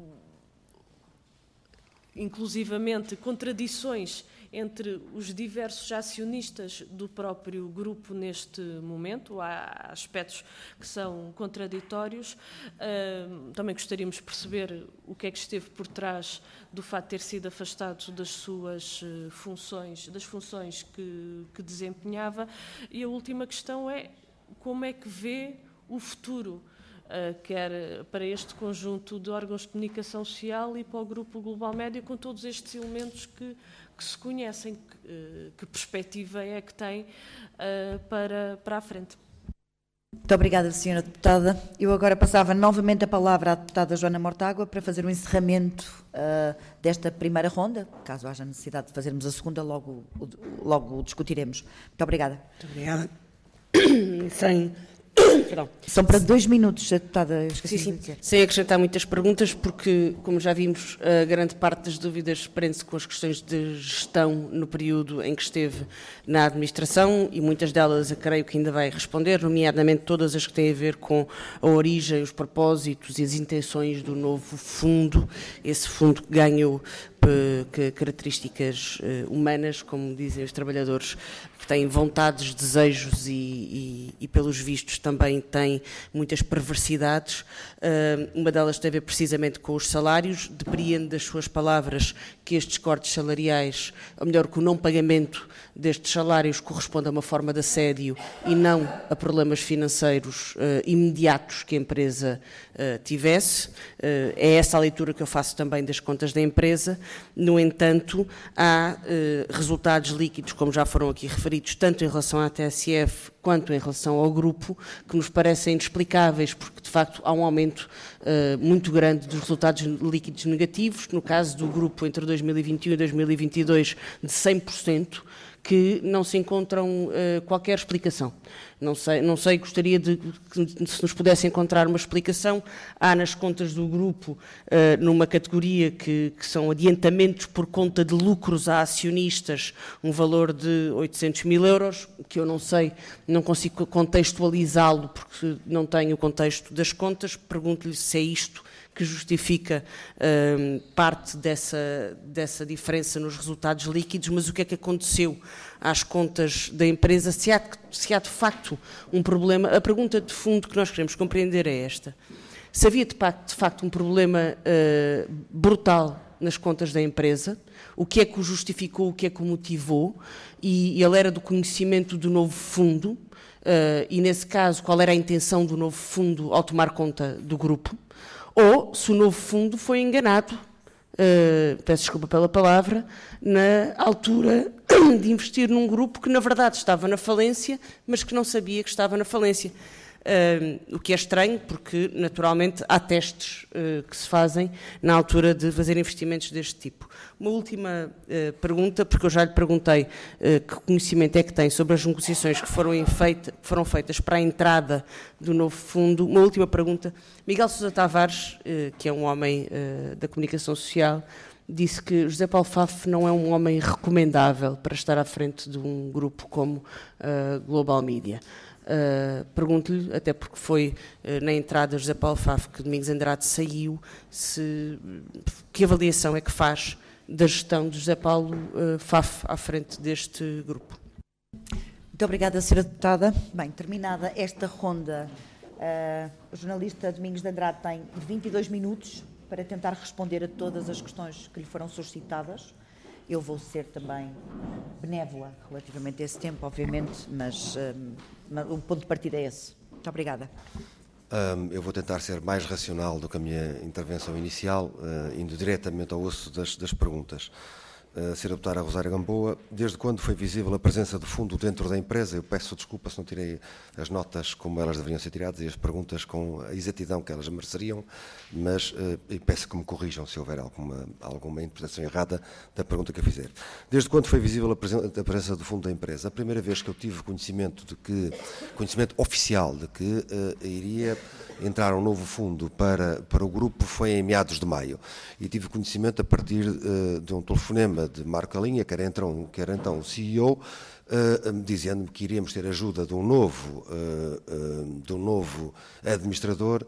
inclusivamente contradições entre os diversos acionistas do próprio grupo neste momento. Há aspectos que são contraditórios. Uh, também gostaríamos de perceber o que é que esteve por trás do facto de ter sido afastado das suas uh, funções, das funções que, que desempenhava. E a última questão é como é que vê o futuro, Uh, quer para este conjunto de órgãos de comunicação social e para o Grupo Global Média, com todos estes elementos que, que se conhecem, que, uh, que perspectiva é que tem uh, para, para a frente. Muito obrigada, senhora Deputada. Eu agora passava novamente a palavra à Deputada Joana Mortágua para fazer o encerramento uh, desta primeira ronda. Caso haja necessidade de fazermos a segunda, logo, logo discutiremos. Muito obrigada. Muito obrigada. Sem... Perdão. São para dois minutos, a deputada. Sim, sim. Sem acrescentar muitas perguntas, porque, como já vimos, a grande parte das dúvidas prende-se com as questões de gestão no período em que esteve na administração, e muitas delas eu creio que ainda vai responder, nomeadamente todas as que têm a ver com a origem, os propósitos e as intenções do novo fundo, esse fundo que ganhou que características humanas, como dizem os trabalhadores, que têm vontades, desejos e, e, e pelos vistos também têm muitas perversidades. Uma delas tem a ver precisamente com os salários. Depreende das suas palavras que estes cortes salariais, ou melhor, que o não pagamento destes salários corresponde a uma forma de assédio e não a problemas financeiros uh, imediatos que a empresa uh, tivesse. Uh, é essa a leitura que eu faço também das contas da empresa. No entanto, há uh, resultados líquidos, como já foram aqui referidos, tanto em relação à T S F quanto em relação ao grupo, que nos parecem inexplicáveis, porque de facto há um aumento uh, muito grande dos resultados líquidos negativos, no caso do grupo entre dois mil e vinte e um e dois mil e vinte e dois de cem por cento, que não se encontram uh, qualquer explicação. Não sei, não sei, gostaria de que se nos pudesse encontrar uma explicação. Há nas contas do grupo, uh, numa categoria que, que são adiantamentos por conta de lucros a acionistas, um valor de oitocentos mil euros, que eu não sei, não consigo contextualizá-lo porque não tenho o contexto das contas. Pergunto-lhe se é isto que justifica uh, parte dessa, dessa diferença nos resultados líquidos, mas o que é que aconteceu às contas da empresa, se há, se há de facto um problema. A pergunta de fundo que nós queremos compreender é esta: se havia de facto, de facto um problema uh, brutal nas contas da empresa, o que é que o justificou, o que é que o motivou, e, e ele era do conhecimento do novo fundo, uh, e nesse caso qual era a intenção do novo fundo ao tomar conta do grupo, ou se o novo fundo foi enganado, uh, peço desculpa pela palavra, na altura de investir num grupo que na verdade estava na falência, mas que não sabia que estava na falência. Uh, o que é estranho, porque naturalmente há testes uh, que se fazem na altura de fazer investimentos deste tipo. Uma última uh, pergunta, porque eu já lhe perguntei uh, que conhecimento é que tem sobre as negociações que foram, feita, que foram feitas para a entrada do novo fundo. Uma última pergunta. Miguel Sousa Tavares, uh, que é um homem uh, da comunicação social, disse que José Paulo Faf não é um homem recomendável para estar à frente de um grupo como uh, Global Media. Uh, pergunto-lhe, até porque foi uh, na entrada de José Paulo Faf que Domingos Andrade saiu, se, que avaliação é que faz da gestão de José Paulo uh, Faf à frente deste grupo? Muito obrigada, senhora Deputada. Bem, terminada esta ronda, uh, o jornalista Domingos de Andrade tem vinte e dois minutos para tentar responder a todas as questões que lhe foram suscitadas. Eu vou ser também benévola relativamente a esse tempo, obviamente, mas um, o ponto de partida é esse. Muito obrigada. Um, eu vou tentar ser mais racional do que a minha intervenção inicial, uh, indo diretamente ao osso das, das perguntas. Uh, Senhora Deputada Rosário Gamboa, desde quando foi visível a presença do fundo dentro da empresa? Eu peço desculpa se não tirei as notas como elas deveriam ser tiradas e as perguntas com a exatidão que elas mereceriam, mas uh, e peço que me corrijam se houver alguma, alguma interpretação errada da pergunta que eu fizer. Desde quando foi visível a, presen a presença do fundo da empresa? A primeira vez que eu tive conhecimento de que, conhecimento oficial de que uh, iria entrar um novo fundo para, para o grupo foi em meados de maio, e tive conhecimento a partir uh, de um telefonema de Marco Alinha, que era então, que era então o C E O, uh, dizendo-me que iríamos ter ajuda de um novo, uh, uh, de um novo administrador,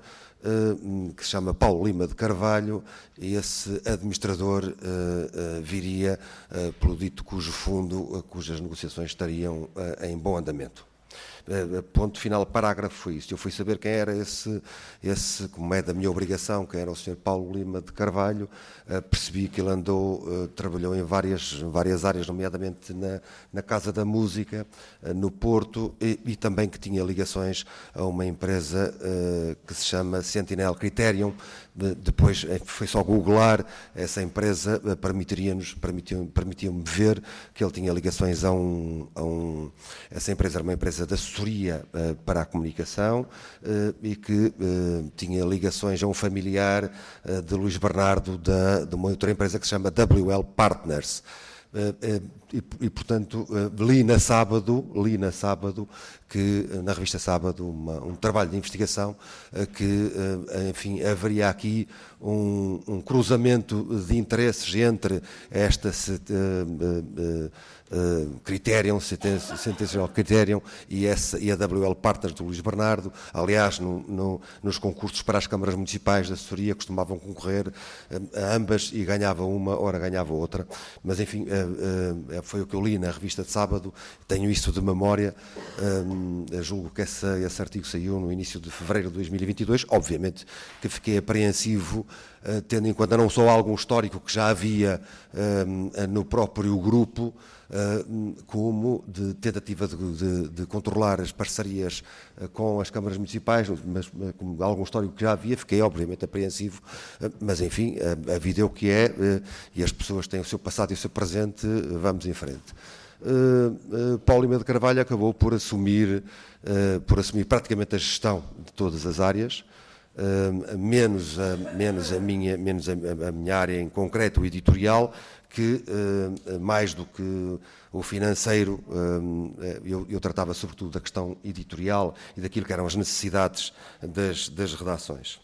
uh, que se chama Paulo Lima de Carvalho, e esse administrador uh, uh, viria uh, pelo dito cujo fundo, uh, cujas negociações estariam uh, em bom andamento. Uh, ponto final, parágrafo, foi isso. Eu fui saber quem era esse, esse, como é da minha obrigação, quem era o senhor Paulo Lima de Carvalho. Uh, percebi que ele andou, uh, trabalhou em várias, várias áreas, nomeadamente na, na Casa da Música, uh, no Porto, e, e também que tinha ligações a uma empresa uh, que se chama Sentinel Criterion. Uh, depois foi só googlar essa empresa, uh, permitiria-nos, permitiu, permitiu-me ver que ele tinha ligações a um, a um... Essa empresa era uma empresa da assessoria uh, para a comunicação uh, e que uh, tinha ligações a um familiar uh, de Luís Bernardo, da, de uma outra empresa que se chama W L Partners. Uh, uh, e, e, portanto, uh, li na sábado, li na sábado, que uh, na revista Sábado, uma, um trabalho de investigação, uh, que, uh, enfim, haveria aqui um, um cruzamento de interesses entre esta uh, uh, uh, Uh, Criterion, Sentinel Criterion e, essa, e a W L Partners do Luís Bernardo. Aliás, no, no, nos concursos para as câmaras municipais da assessoria costumavam concorrer uh, a ambas e ganhava uma, ora ganhava outra. Mas enfim, uh, uh, foi o que eu li na revista de sábado, tenho isso de memória. Uh, julgo que essa, esse artigo saiu no início de fevereiro de dois mil e vinte e dois. Obviamente que fiquei apreensivo, uh, tendo em conta não só algum histórico que já havia uh, no próprio grupo, Uh, como de tentativa de, de, de controlar as parcerias uh, com as câmaras municipais, mas uh, como algum histórico que já havia, fiquei obviamente apreensivo, uh, mas enfim, uh, a vida é o que é, uh, e as pessoas têm o seu passado e o seu presente, uh, vamos em frente. Uh, uh, Paulo Lima de Carvalho acabou por assumir, uh, por assumir praticamente a gestão de todas as áreas, uh, menos, a, menos, a, minha, menos a, a minha área em concreto, o editorial, que uh, mais do que o financeiro, uh, eu, eu tratava sobretudo da questão editorial e daquilo que eram as necessidades das, das redações.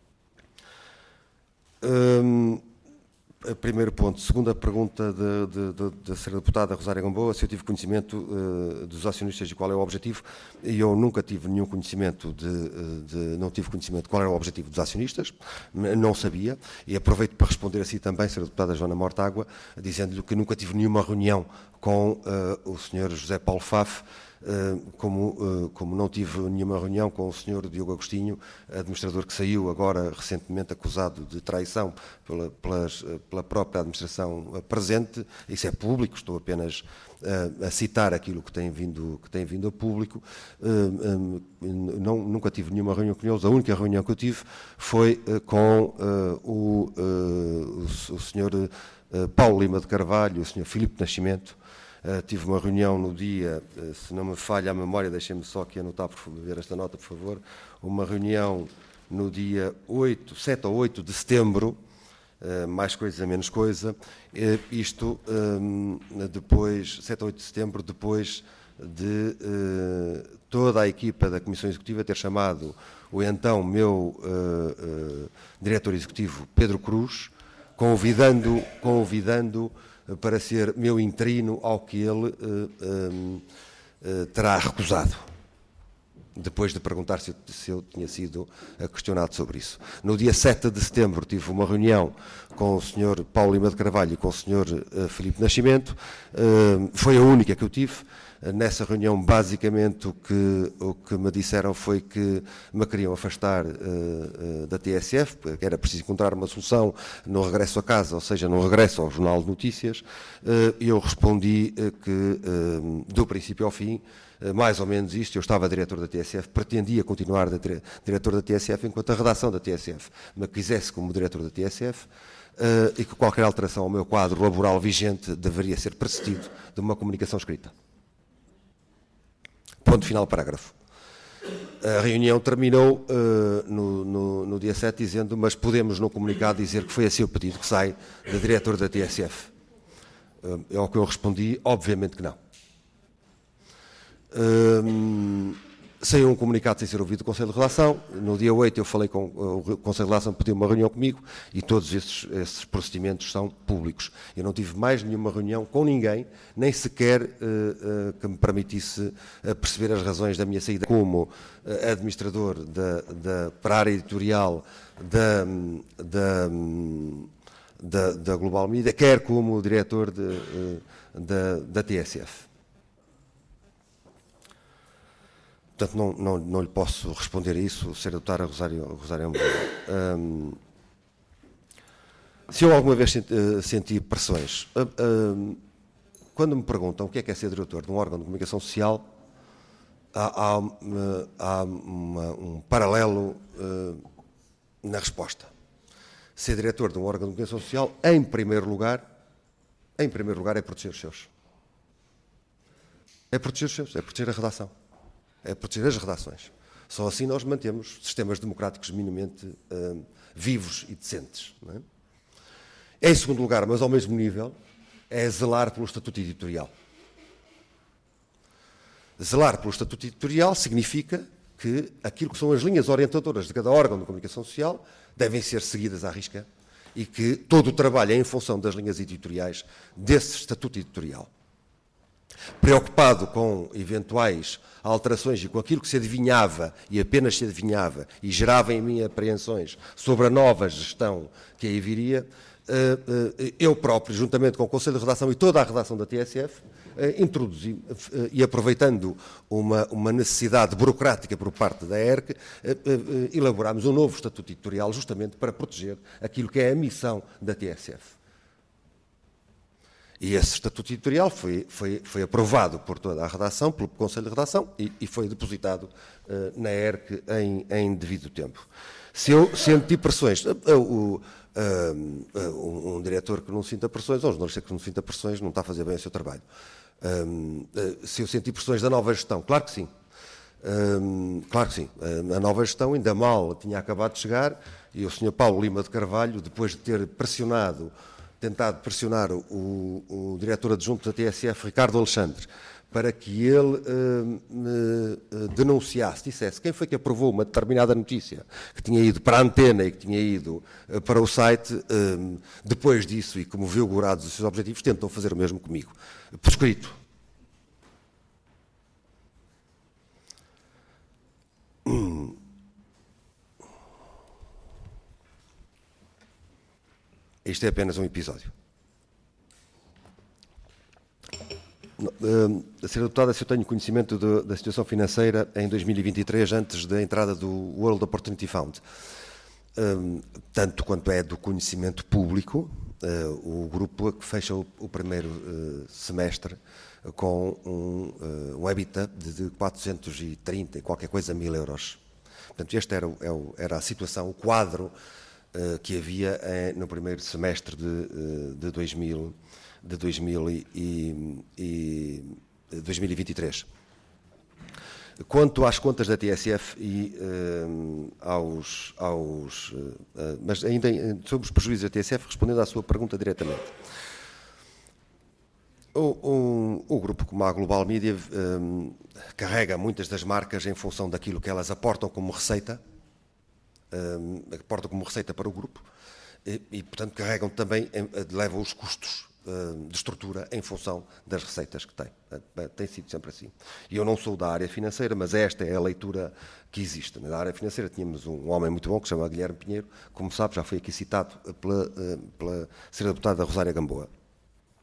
Um, Primeiro ponto. Segunda pergunta da senhora deputada Rosário Gamboa, se eu tive conhecimento uh, dos acionistas e qual é o objetivo. E eu nunca tive nenhum conhecimento, de, de, não tive conhecimento de qual era o objetivo dos acionistas, não sabia, e aproveito para responder assim também, senhora deputada Joana Mortágua, dizendo-lhe que nunca tive nenhuma reunião com uh, o senhor José Paulo Faf, Uh, como, uh, como não tive nenhuma reunião com o senhor Diogo Agostinho, administrador que saiu agora recentemente acusado de traição pela, pelas, pela própria administração presente. Isso é público, estou apenas uh, a citar aquilo que tem vindo, que tem vindo a público. Uh, um, não, nunca tive nenhuma reunião com eles, a única reunião que eu tive foi uh, com uh, o, uh, o, o senhor uh, Paulo Lima de Carvalho e o senhor Filipe Nascimento. Uh, tive uma reunião no dia, uh, se não me falha a memória, deixem-me só aqui anotar, por favor, ver esta nota, por favor, uma reunião no dia oito, sete ou oito de setembro, uh, mais coisa, menos coisa, uh, isto um, depois, sete ou oito de setembro, depois de uh, toda a equipa da Comissão Executiva ter chamado o então meu uh, uh, diretor executivo, Pedro Cruz, convidando, convidando para ser meu interino, ao que ele uh, um, uh, terá recusado, depois de perguntar se eu, se eu tinha sido questionado sobre isso. No dia sete de setembro tive uma reunião com o senhor Paulo Lima de Carvalho e com o senhor uh, Filipe Nascimento, uh, foi a única que eu tive. Nessa reunião, basicamente, o que, o que me disseram foi que me queriam afastar uh, uh, da T S F, porque era preciso encontrar uma solução no regresso a casa, ou seja, no regresso ao Jornal de Notícias, uh, e eu respondi uh, que, uh, do princípio ao fim, uh, mais ou menos isto, eu estava diretor da T S F, pretendia continuar de, diretor da T S F enquanto a redação da T S F me quisesse como diretor da T S F, uh, e que qualquer alteração ao meu quadro laboral vigente deveria ser precedido de uma comunicação escrita. Ponto final, parágrafo. A reunião terminou uh, no, no, no dia sete dizendo, mas podemos no comunicado dizer que foi assim o pedido que sai da diretora da T S F. Uh, é o que eu respondi, obviamente que não. Uh, saiu um comunicado sem ser ouvido do Conselho de Redação. No dia oito eu falei com o Conselho de Redação, pediu uma reunião comigo e todos esses, esses procedimentos são públicos. Eu não tive mais nenhuma reunião com ninguém, nem sequer uh, uh, que me permitisse uh, perceber as razões da minha saída como uh, administrador da, da, para a área editorial da, da, da, da Global Media, quer como diretor de, uh, da, da T S F. Portanto, não, não, não lhe posso responder a isso, ser a doutora Rosário, Rosário um, Se eu alguma vez senti, uh, senti pressões, uh, uh, quando me perguntam o que é que é ser diretor de um órgão de comunicação social, há, há, uh, há uma, um paralelo uh, na resposta. Ser diretor de um órgão de comunicação social, em primeiro lugar, em primeiro lugar é proteger os seus. É proteger os seus, é proteger a redação. É proteger as redações. Só assim nós mantemos sistemas democráticos minimamente uh, vivos e decentes. Não é? Em segundo lugar, mas ao mesmo nível, é zelar pelo estatuto editorial. Zelar pelo estatuto editorial significa que aquilo que são as linhas orientadoras de cada órgão de comunicação social devem ser seguidas à risca e que todo o trabalho é em função das linhas editoriais desse estatuto editorial. Preocupado com eventuais alterações e com aquilo que se adivinhava, e apenas se adivinhava, e gerava em mim apreensões sobre a nova gestão que aí viria, eu próprio, juntamente com o Conselho de Redação e toda a redação da T S F, introduzi, e aproveitando uma, uma necessidade burocrática por parte da E R C, elaborámos um novo estatuto editorial justamente para proteger aquilo que é a missão da T S F. E esse estatuto editorial foi, foi, foi aprovado por toda a redação, pelo Conselho de Redação, e, e foi depositado uh, na E R C em, em devido tempo. Se eu senti pressões, uh, uh, uh, uh, um diretor que não sinta pressões, ou um jornalista que não sinta pressões, não está a fazer bem o seu trabalho. Uh, uh, se eu senti pressões da nova gestão, claro que sim. Uh, claro que sim. Uh, a nova gestão ainda mal tinha acabado de chegar, e o senhor Paulo Lima de Carvalho, depois de ter pressionado tentado pressionar o, o, o diretor adjunto da T S F, Ricardo Alexandre, para que ele uh, uh, denunciasse, dissesse quem foi que aprovou uma determinada notícia que tinha ido para a antena e que tinha ido uh, para o site, uh, depois disso, e como viu gorados os seus objetivos, tentam fazer o mesmo comigo. Por escrito. Isto é apenas um episódio. A ser deputada, se eu tenho conhecimento de, da situação financeira em dois mil e vinte e três, antes da entrada do World Opportunity Fund. Um, tanto quanto é do conhecimento público, uh, o grupo que fecha o, o primeiro uh, semestre com um, uh, um EBITDA de, de quatrocentos e trinta e qualquer coisa mil euros. Portanto, esta era, era a situação, o quadro que havia no primeiro semestre de, de, dois mil, de dois mil e vinte e três. Quanto às contas da T S F e uh, aos... aos uh, mas ainda sobre os prejuízos da T S F, respondendo à sua pergunta diretamente. O, o, o grupo como a Global Media um, carrega muitas das marcas em função daquilo que elas aportam como receita, um, aportam como receita para o grupo e, e portanto, carregam também, levam os custos um, de estrutura em função das receitas que têm. Tem sido sempre assim. E eu não sou da área financeira, mas esta é a leitura que existe. Na área financeira tínhamos um homem muito bom que se chama Guilherme Pinheiro, como sabe, já foi aqui citado pela, pela senhora deputada Rosária Gamboa.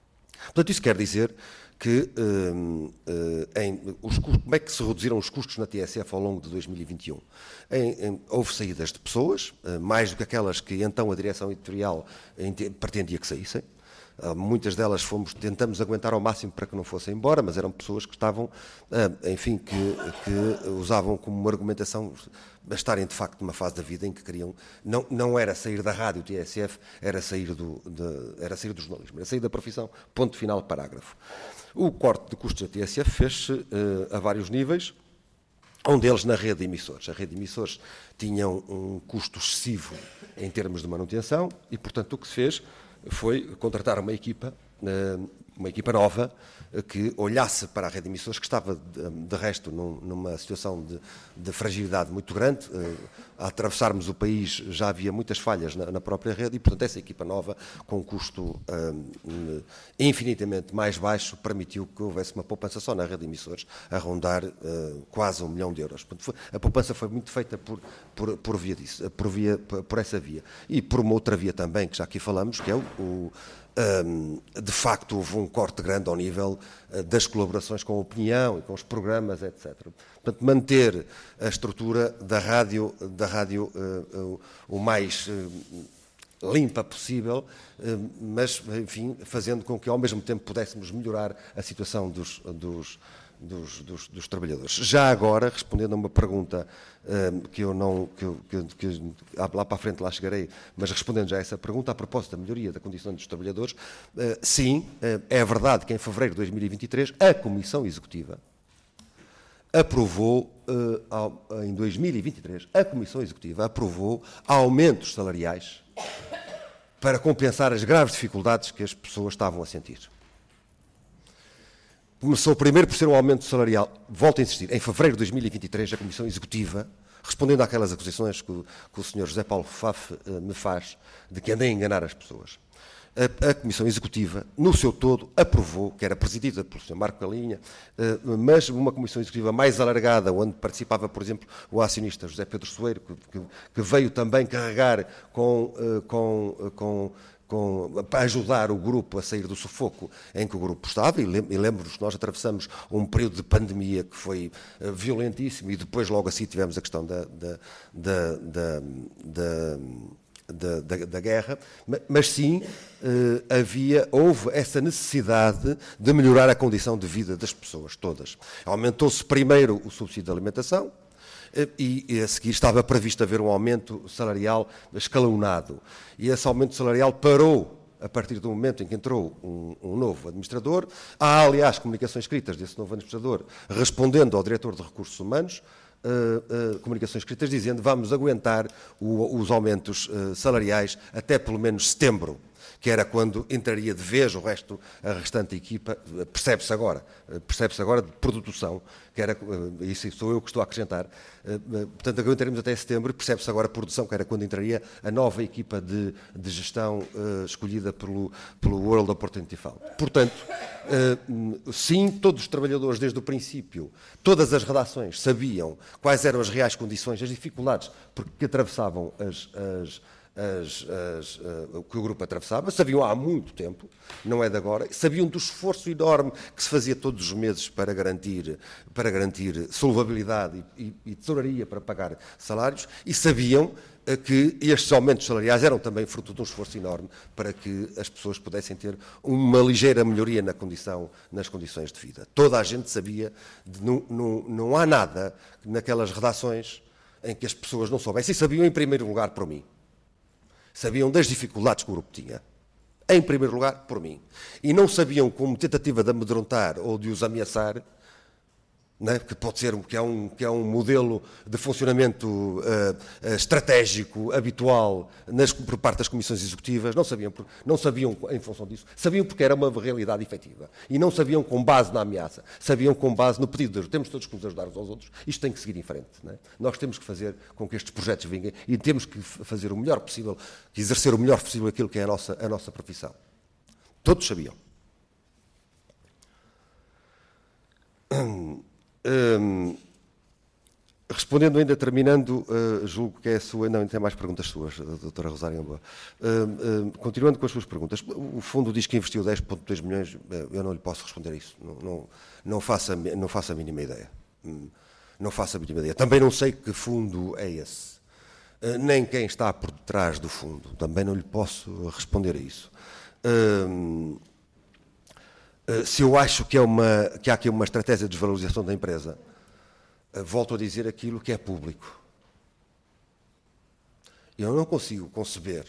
Portanto, isso quer dizer que uh, uh, em, os, como é que se reduziram os custos na T S F ao longo de dois mil e vinte e um? Em, em, houve saídas de pessoas, uh, mais do que aquelas que então a direção editorial pretendia que saíssem. Uh, muitas delas fomos, tentamos aguentar ao máximo para que não fossem embora, mas eram pessoas que estavam, uh, enfim, que, que usavam como uma argumentação a estarem de facto numa fase da vida em que queriam, não, não era sair da rádio T S F, era sair do, de, era sair do jornalismo, era sair da profissão, ponto final, parágrafo. O corte de custos da T S F fez-se uh, a vários níveis, um deles na rede de emissores. A rede de emissores tinha um custo excessivo em termos de manutenção e, portanto, o que se fez foi contratar uma equipa, uh, uma equipa nova, uh, que olhasse para a rede de emissores, que estava, de, de resto, num, numa situação de, de fragilidade muito grande. Uh, a atravessarmos o país já havia muitas falhas na, na própria rede e, portanto, essa equipa nova, com um custo uh, infinitamente mais baixo, permitiu que houvesse uma poupança só na rede de emissores, a rondar uh, quase um milhão de euros. Portanto, foi, a poupança foi muito feita por, por, por via disso, por, via, por, por essa via. E por uma outra via também, que já aqui falamos, que é o, o Um, de facto houve um corte grande ao nível uh, das colaborações com a opinião e com os programas, etcétera. Portanto, manter a estrutura da rádio, da rádio uh, uh, o mais uh, limpa possível, uh, mas, enfim, fazendo com que ao mesmo tempo pudéssemos melhorar a situação dos, dos, dos, dos, dos trabalhadores. Já agora, respondendo a uma pergunta uh, que eu não, que, eu, que, que lá para a frente lá chegarei, mas respondendo já a essa pergunta, a propósito da melhoria da condição dos trabalhadores, uh, sim, uh, é verdade que em fevereiro de dois mil e vinte e três a Comissão Executiva aprovou, uh, ao, em dois mil e vinte e três, a Comissão Executiva aprovou aumentos salariais para compensar as graves dificuldades que as pessoas estavam a sentir. Começou primeiro por ser um aumento salarial, volto a insistir, em fevereiro de dois mil e vinte e três, a Comissão Executiva, respondendo àquelas acusações que o, que o senhor José Paulo Faf uh, me faz, de que andei a enganar as pessoas. A, a Comissão Executiva, no seu todo, aprovou, que era presidida pelo senhor Marco Galinha, uh, mas uma Comissão Executiva mais alargada, onde participava, por exemplo, o acionista José Pedro Soeiro, que, que, que veio também carregar com... Uh, com, uh, com Com, para ajudar o grupo a sair do sufoco em que o grupo estava, e lembro-vos que nós atravessamos um período de pandemia que foi uh, violentíssimo, e depois logo assim tivemos a questão da, da, da, da, da, da, da, da guerra, mas, mas sim uh, havia, houve essa necessidade de melhorar a condição de vida das pessoas todas. Aumentou-se primeiro o subsídio de alimentação, E, e a seguir estava previsto haver um aumento salarial escalonado. E esse aumento salarial parou a partir do momento em que entrou um, um novo administrador. Há, aliás, comunicações escritas desse novo administrador, respondendo ao diretor de Recursos Humanos, uh, uh, comunicações escritas dizendo vamos aguentar o, os aumentos uh, salariais até pelo menos setembro, que era quando entraria de vez o resto, a restante equipa, percebe-se agora, percebe-se agora de produção, que era, isso sou eu que estou a acrescentar, portanto, aguentaremos até setembro, percebe-se agora a produção, que era quando entraria a nova equipa de, de gestão uh, escolhida pelo, pelo World Opportunity Fund. Portanto, uh, sim, todos os trabalhadores desde o princípio, todas as redações sabiam quais eram as reais condições, as dificuldades porque atravessavam as, as As, as, uh, o que o grupo atravessava, sabiam há muito tempo, não é de agora, sabiam do esforço enorme que se fazia todos os meses para garantir, para garantir solvabilidade e, e, e tesouraria para pagar salários, e sabiam uh, que estes aumentos salariais eram também fruto de um esforço enorme para que as pessoas pudessem ter uma ligeira melhoria na condição, nas condições de vida. Toda a gente sabia, de, não, não, não há nada naquelas redações em que as pessoas não soubessem, e sabiam em primeiro lugar por mim. Sabiam das dificuldades que o grupo tinha, em primeiro lugar, por mim. E não sabiam, como tentativa de amedrontar ou de os ameaçar, né, que pode ser que é um, que é um modelo de funcionamento uh, uh, estratégico, habitual, nas, por parte das comissões executivas, não sabiam, não sabiam em função disso, sabiam porque era uma realidade efetiva. E não sabiam com base na ameaça, sabiam com base no pedido de ajuda. Temos todos que nos ajudar uns aos outros, isto tem que seguir em frente. Né? Nós temos que fazer com que estes projetos vinguem e temos que fazer o melhor possível, exercer o melhor possível aquilo que é a nossa, a nossa profissão. Todos sabiam. Hum, respondendo ainda, terminando, uh, julgo que é a sua... Não, tem mais perguntas suas, doutora Rosário Gamboa. Uh, uh, continuando com as suas perguntas, o fundo diz que investiu dez vírgula dois milhões, eu não lhe posso responder a isso, não, não, não, faço, a, não faço a mínima ideia. Não faço a mínima ideia. Também não sei que fundo é esse, uh, nem quem está por detrás do fundo, também não lhe posso responder a isso. Uh, uh, se eu acho que, é uma, que há aqui uma estratégia de desvalorização da empresa, volto a dizer aquilo que é público. Eu não consigo conceber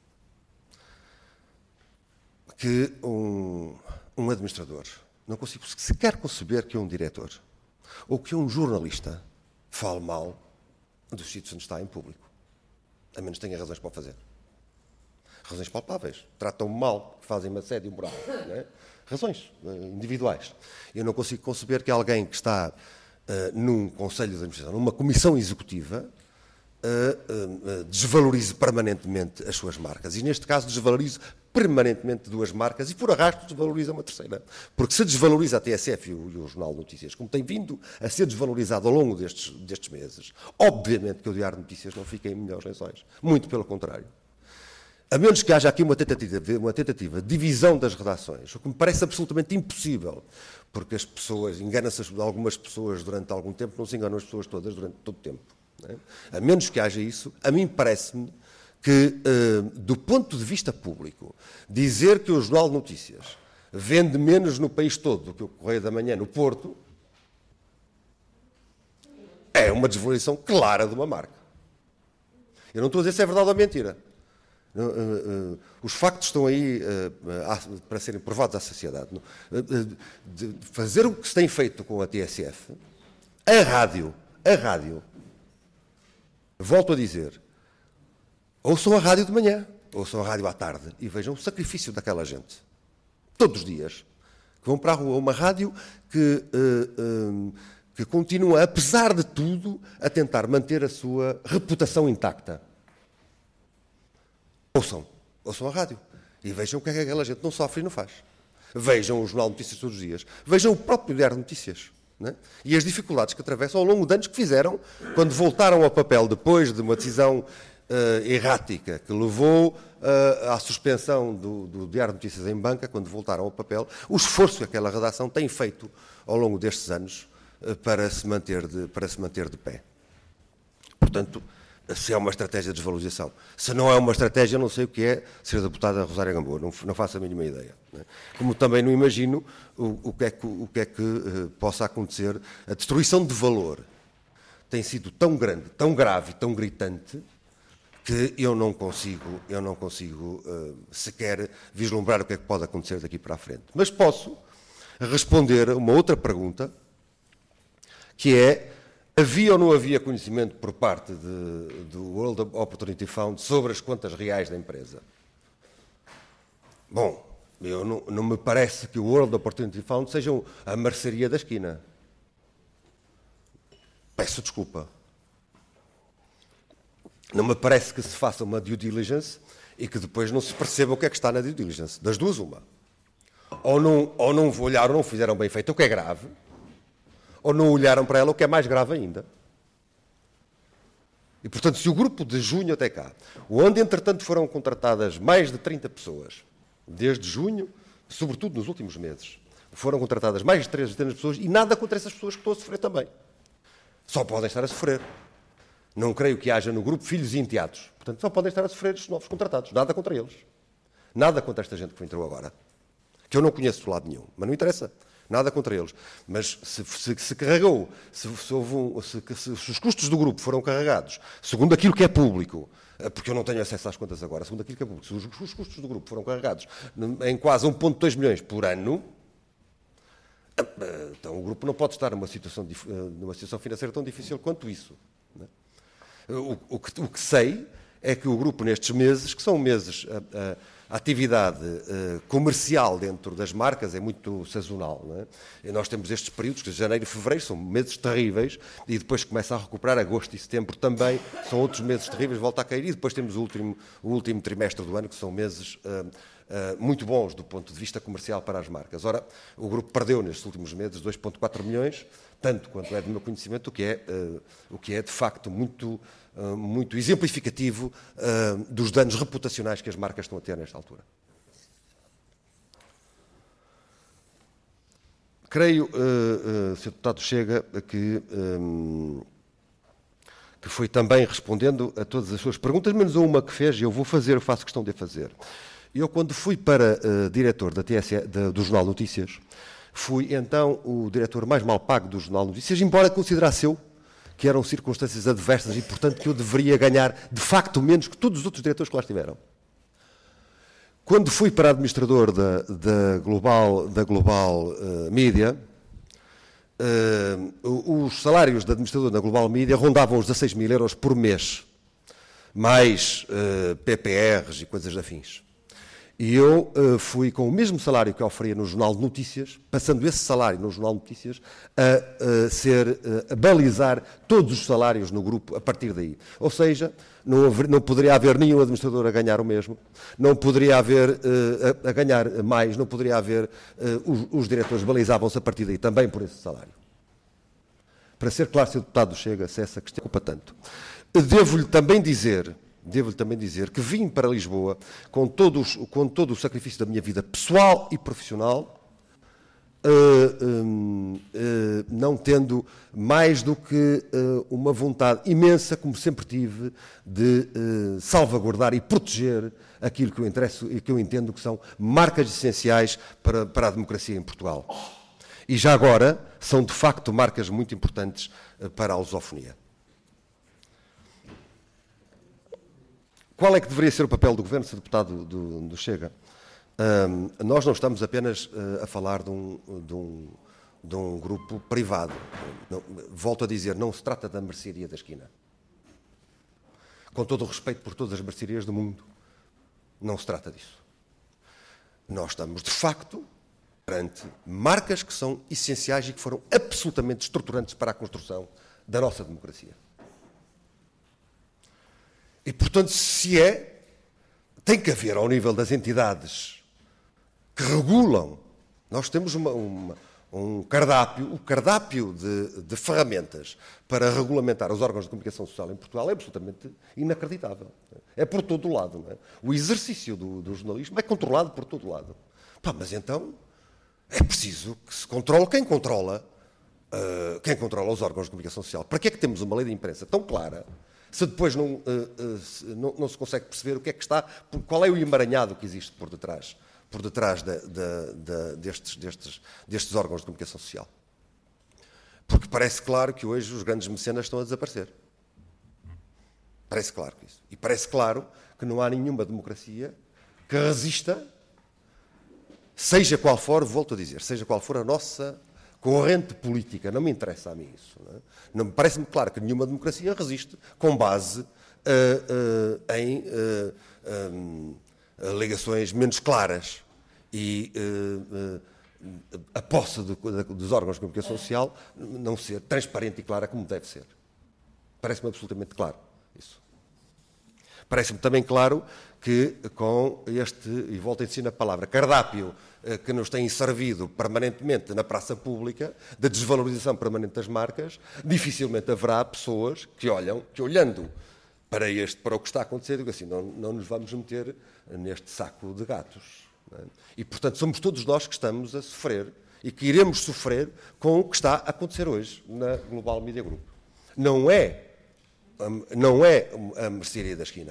que um, um administrador, não consigo sequer conceber que um diretor ou que um jornalista fale mal dos sítios onde está em público, a menos que tenha razões para o fazer. Razões palpáveis. Tratam mal, fazem uma assédio moral. Não é? Razões individuais. Eu não consigo conceber que alguém que está Uh, num Conselho de Administração, numa Comissão Executiva, uh, uh, desvalorize permanentemente as suas marcas. E, neste caso, desvalorize permanentemente duas marcas e, por arrasto, desvaloriza uma terceira. Porque se desvaloriza a T S F e o, e o Jornal de Notícias, como tem vindo a ser desvalorizado ao longo destes, destes meses, obviamente que o Diário de Notícias não fica em melhores lençóis. Muito pelo contrário. A menos que haja aqui uma tentativa, uma tentativa de divisão das redações, o que me parece absolutamente impossível, porque as pessoas, engana-se algumas pessoas durante algum tempo, não se enganam as pessoas todas durante todo o tempo. Não é? A menos que haja isso, a mim parece-me que, uh, do ponto de vista público, dizer que o Jornal de Notícias vende menos no país todo do que o Correio da Manhã no Porto, é uma desvalorização clara de uma marca. Eu não estou a dizer se é verdade ou mentira. Uh, uh, uh, os factos estão aí uh, uh, para serem provados à sociedade. Uh, uh, de fazer o que se tem feito com a T S F, a rádio, a rádio, volto a dizer, ouçam a rádio de manhã, ouçam a rádio à tarde e vejam o sacrifício daquela gente, todos os dias, que vão para a rua, uma rádio que, uh, uh, que continua, apesar de tudo, a tentar manter a sua reputação intacta. Ouçam, ouçam a rádio e vejam o que é que aquela gente não sofre e não faz. Vejam o Jornal de Notícias todos os dias, vejam o próprio Diário de Notícias, não é? E as dificuldades que atravessam ao longo de anos que fizeram, quando voltaram ao papel depois de uma decisão uh, errática que levou uh, à suspensão do, do Diário de Notícias em banca, quando voltaram ao papel, o esforço que aquela redação tem feito ao longo destes anos uh, para, se manter de, para se manter de pé. Portanto, se é uma estratégia de desvalorização. Se não é uma estratégia, eu não sei o que é, senhora deputada Rosário Gamboa, não, não faço a mínima ideia. Né? Como também não imagino o, o que é que, o que, é que uh, possa acontecer. A destruição de valor tem sido tão grande, tão grave, tão gritante, que eu não consigo, eu não consigo uh, sequer vislumbrar o que é que pode acontecer daqui para a frente. Mas posso responder a uma outra pergunta, que é: havia ou não havia conhecimento por parte de, do World Opportunity Fund sobre as contas reais da empresa? Bom, eu não, não me parece que o World Opportunity Fund seja a mercearia da esquina. Peço desculpa. Não me parece que se faça uma due diligence e que depois não se perceba o que é que está na due diligence. Das duas, uma. Ou não, ou não olharam, ou não fizeram bem feito, o que é grave, ou não olharam para ela, o que é mais grave ainda. E, portanto, se o grupo de junho até cá, onde, entretanto, foram contratadas mais de trinta pessoas, desde junho, sobretudo nos últimos meses, foram contratadas mais de três dezenas de pessoas e nada contra essas pessoas que estão a sofrer também. Só podem estar a sofrer. Não creio que haja no grupo filhos e enteados. Portanto, só podem estar a sofrer estes novos contratados. Nada contra eles. Nada contra esta gente que entrou agora. Que eu não conheço de lado nenhum, mas não interessa. Nada contra eles. Mas se, se, se carregou, se, se, houve um, se, se, se os custos do grupo foram carregados, segundo aquilo que é público, porque eu não tenho acesso às contas agora, segundo aquilo que é público, se os, os custos do grupo foram carregados em quase um vírgula dois milhões por ano, então o grupo não pode estar numa situação, numa situação financeira tão difícil quanto isso. Não é? o, o, que, o que sei é que o grupo nestes meses, que são meses... A, a, A atividade uh, comercial dentro das marcas é muito sazonal. Não é? E nós temos estes períodos, que janeiro e fevereiro são meses terríveis, e depois começa a recuperar, agosto e setembro também, são outros meses terríveis, volta a cair, e depois temos o último, o último trimestre do ano, que são meses uh, uh, muito bons do ponto de vista comercial para as marcas. Ora, o grupo perdeu nestes últimos meses dois vírgula quatro milhões, tanto quanto é do meu conhecimento, o que é, uh, o que é de facto muito, uh, muito exemplificativo uh, dos danos reputacionais que as marcas estão a ter nesta altura. Creio, uh, uh, senhor Deputado Chega, que, um, que foi também respondendo a todas as suas perguntas, menos a uma que fez, e eu vou fazer, eu faço questão de a fazer. Eu, quando fui para uh, diretor da T S E, da, do Jornal Notícias, fui então o diretor mais mal pago do Jornal Notícias, embora considerasse eu que eram circunstâncias adversas e, portanto, que eu deveria ganhar, de facto, menos que todos os outros diretores que lá estiveram. Quando fui para administrador da, da Global, da Global uh, Media, uh, os salários de administrador da Global Media rondavam os dezasseis mil euros por mês, mais uh, P P Rs e coisas afins. E eu uh, fui com o mesmo salário que eu oferia no Jornal de Notícias, passando esse salário no Jornal de Notícias, a, a, ser, uh, a balizar todos os salários no grupo a partir daí. Ou seja, não, haver, não poderia haver nenhum administrador a ganhar o mesmo, não poderia haver uh, a, a ganhar mais, não poderia haver, uh, os, os diretores balizavam-se a partir daí também por esse salário. Para ser claro, se o deputado Chega, se essa questão ocupa tanto. Devo-lhe também dizer... Devo-lhe também dizer que vim para Lisboa com, todos, com todo o sacrifício da minha vida pessoal e profissional, uh, um, uh, não tendo mais do que uh, uma vontade imensa, como sempre tive, de uh, salvaguardar e proteger aquilo que eu, interesso, que eu entendo que são marcas essenciais para, para a democracia em Portugal. E já agora são, de facto, marcas muito importantes uh, para a lusofonia. Qual é que deveria ser o papel do Governo, senhor Deputado do, do Chega? Um, nós não estamos apenas uh, a falar de um, de, um, de um grupo privado. Não, volto a dizer, não se trata da mercearia da esquina. Com todo o respeito por todas as mercearias do mundo, não se trata disso. Nós estamos, de facto, perante marcas que são essenciais e que foram absolutamente estruturantes para a construção da nossa democracia. E, portanto, se é, tem que haver, ao nível das entidades que regulam, nós temos uma, uma, um cardápio, o cardápio de, de ferramentas para regulamentar os órgãos de comunicação social em Portugal é absolutamente inacreditável. É por todo o lado. Não é? O exercício do, do jornalismo é controlado por todo o lado. Pá, mas então é preciso que se controle quem controla, uh, quem controla os órgãos de comunicação social. Para que é que temos uma lei de imprensa tão clara se depois não, uh, uh, se, não, não se consegue perceber o que é que está, qual é o emaranhado que existe por detrás, por detrás de, de, de, destes, destes, destes órgãos de comunicação social? Porque parece claro que hoje os grandes mecenas estão a desaparecer. Parece claro isso. E parece claro que não há nenhuma democracia que resista, seja qual for, volto a dizer, seja qual for a nossa corrente política, não me interessa a mim isso. Não é? Não me parece-me claro que nenhuma democracia resiste com base uh, uh, em uh, um, alegações menos claras e uh, uh, a posse de, de, dos órgãos de comunicação social não ser transparente e clara como deve ser. Parece-me absolutamente claro isso. Parece-me também claro que com este, e volto a insistir na palavra, cardápio que nos tem servido permanentemente na praça pública, da desvalorização permanente das marcas, dificilmente haverá pessoas que olham, que olhando para, este, para o que está a acontecer, digam assim, não, não nos vamos meter neste saco de gatos. Não é? E, portanto, somos todos nós que estamos a sofrer e que iremos sofrer com o que está a acontecer hoje na Global Media Group. Não é, não é a mercearia da esquina.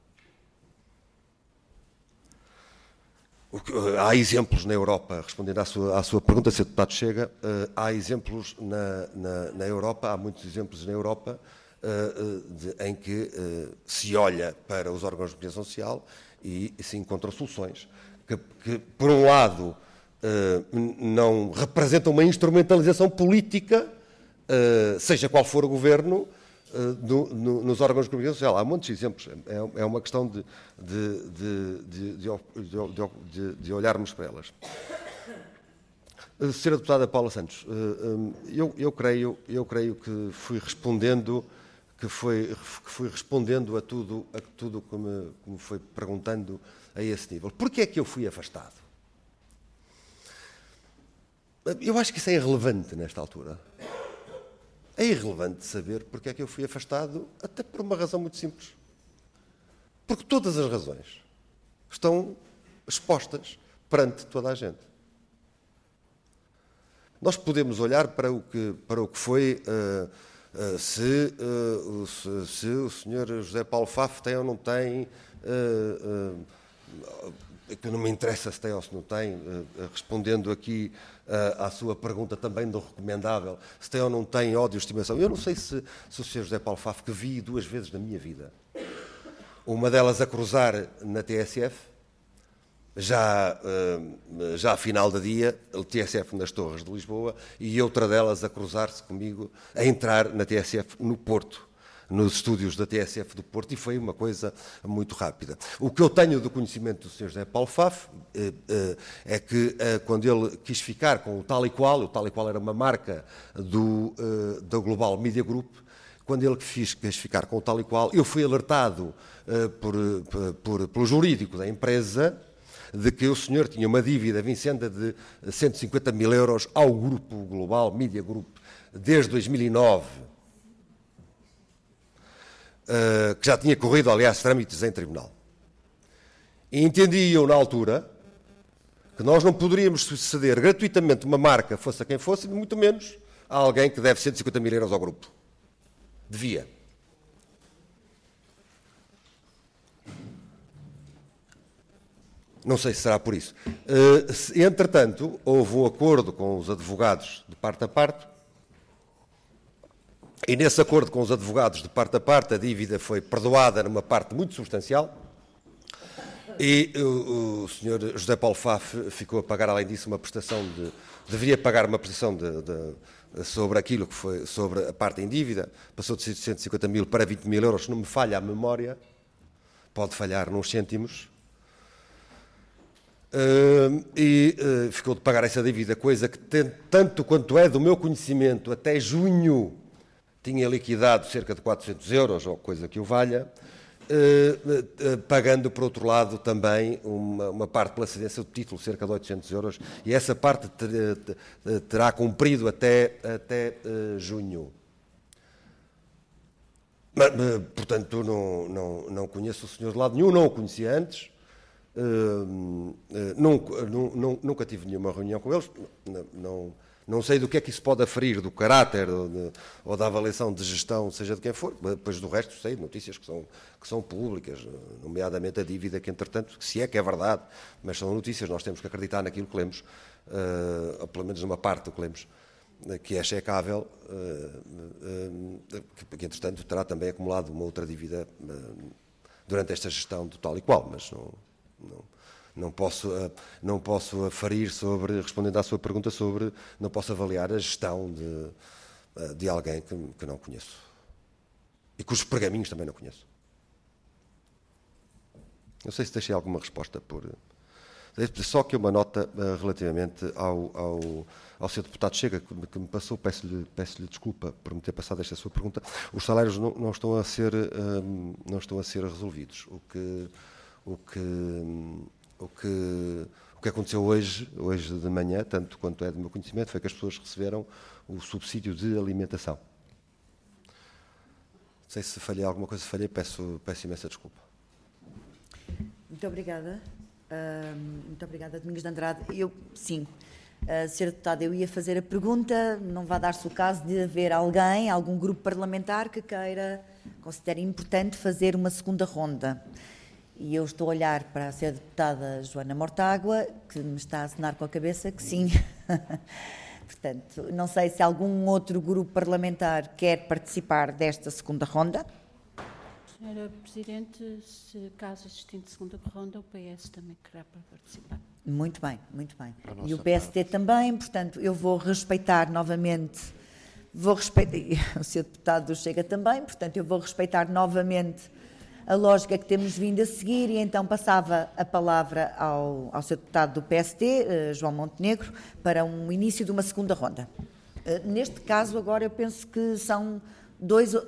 Há exemplos na Europa, respondendo à sua, à sua pergunta, se o deputado Chega, uh, há exemplos na, na, na Europa, há muitos exemplos na Europa uh, de, em que uh, se olha para os órgãos de comunicação social e, e se encontram soluções que, que por um lado, uh, não representam uma instrumentalização política, uh, seja qual for o governo, Uh, no, no, nos órgãos de comunicação social. Há muitos exemplos. É, é uma questão de, de, de, de, de, de olharmos para elas. Uh, Senhora Deputada Paula Santos, uh, um, eu, eu, creio, eu creio que fui respondendo que foi, que fui respondendo a tudo, a tudo que me, que me foi perguntando a esse nível. Porquê é que eu fui afastado? Eu acho que isso é irrelevante nesta altura. É irrelevante saber porque é que eu fui afastado, até por uma razão muito simples. Porque todas as razões estão expostas perante toda a gente. Nós podemos olhar para o que, para o que foi uh, uh, se, uh, se, se o senhor José Paulo Faf tem ou não tem, uh, uh, que não me interessa se tem ou se não tem, uh, respondendo aqui uh, à sua pergunta também do recomendável, se tem ou não tem ódio e estimação. Eu não sei se, se o senhor José Paulo Faf, que vi duas vezes na minha vida, uma delas a cruzar na T S F, já, já a final do dia, o T S F nas Torres de Lisboa, e outra delas a cruzar-se comigo, a entrar na T S F no Porto, nos estúdios da T S F do Porto, e foi uma coisa muito rápida. O que eu tenho do conhecimento do senhor José Paulo Faf é que quando ele quis ficar com o Tal e Qual, o Tal e Qual era uma marca do, do Global Media Group, quando ele quis, quis ficar com o Tal e Qual, eu fui alertado por, por, pelo jurídico da empresa de que o senhor tinha uma dívida vincenda de cento e cinquenta mil euros ao Grupo Global Media Group desde dois mil e nove, uh, que já tinha corrido, aliás, trâmites em tribunal. E entendi eu, na altura, que nós não poderíamos ceder gratuitamente uma marca, fosse a quem fosse, muito menos a alguém que deve cento e cinquenta mil euros ao grupo. Devia. Não sei se será por isso. Uh, entretanto, houve um acordo com os advogados de parte a parte, e nesse acordo com os advogados de parte a parte, a dívida foi perdoada numa parte muito substancial, e o, o senhor José Paulo Faf ficou a pagar, além disso, uma prestação de... deveria pagar uma prestação de, de, sobre aquilo que foi, sobre a parte em dívida, passou de cento e cinquenta mil para vinte mil euros, se não me falha a memória, pode falhar nos cêntimos. Uh, e uh, ficou de pagar essa dívida, coisa que, tem, tanto quanto é do meu conhecimento, até junho tinha liquidado cerca de quatrocentos euros, ou coisa que o valha, uh, uh, pagando, por outro lado, também uma, uma parte pela cedência do título, cerca de oitocentos euros, e essa parte ter, ter, terá cumprido até, até uh, junho. Mas, uh, portanto, não, não, não conheço o senhor de lado nenhum, não o conhecia antes. Uh, uh, nunca, nunca, nunca tive nenhuma reunião com eles, não, não, não sei do que é que isso pode aferir, do caráter ou, de, ou da avaliação de gestão, seja de quem for, depois do resto sei de notícias que são, que são públicas, nomeadamente a dívida que, entretanto, se é que é verdade, mas são notícias, nós temos que acreditar naquilo que lemos, uh, ou pelo menos numa parte do que lemos, que é checável, uh, uh, que, que, entretanto, terá também acumulado uma outra dívida uh, durante esta gestão do Tal e Qual, mas não... Não, não, posso, não posso aferir sobre, respondendo à sua pergunta sobre, não posso avaliar a gestão de, de alguém que, que não conheço. E cujos pergaminhos também não conheço. Não sei se deixei alguma resposta por... Só que uma nota uh, relativamente ao, ao, ao senhor deputado Chega, que, que me passou, peço-lhe peço-lhe desculpa por me ter passado esta sua pergunta. Os salários não, não, estão, a ser, um, não estão a ser resolvidos. O que... O que, o, que, o que aconteceu hoje, hoje de manhã, tanto quanto é do meu conhecimento, foi que as pessoas receberam o subsídio de alimentação. Não sei se falhei alguma coisa, se falhei, peço, peço imensa desculpa. Muito obrigada. Uh, muito obrigada, Domingos de Andrade. Eu, sim, uh, senhor Deputado, eu ia fazer a pergunta, não vai dar-se o caso de haver alguém, algum grupo parlamentar que queira, considere importante fazer uma segunda ronda. E eu estou a olhar para a senhora deputada Joana Mortágua, que me está a assinar com a cabeça que sim. Portanto, não sei se algum outro grupo parlamentar quer participar desta segunda ronda. Senhora Presidente, se caso existindo segunda ronda, o P S também querá participar. Muito bem, muito bem. E o P S T também, portanto, eu vou respeitar novamente, vou respeitar, o senhor deputado Chega também, portanto, eu vou respeitar novamente a lógica que temos vindo a seguir, e então passava a palavra ao, ao senhor deputado do P S T, uh, João Montenegro, para um início de uma segunda ronda. Uh, neste caso, agora, eu penso que são dois,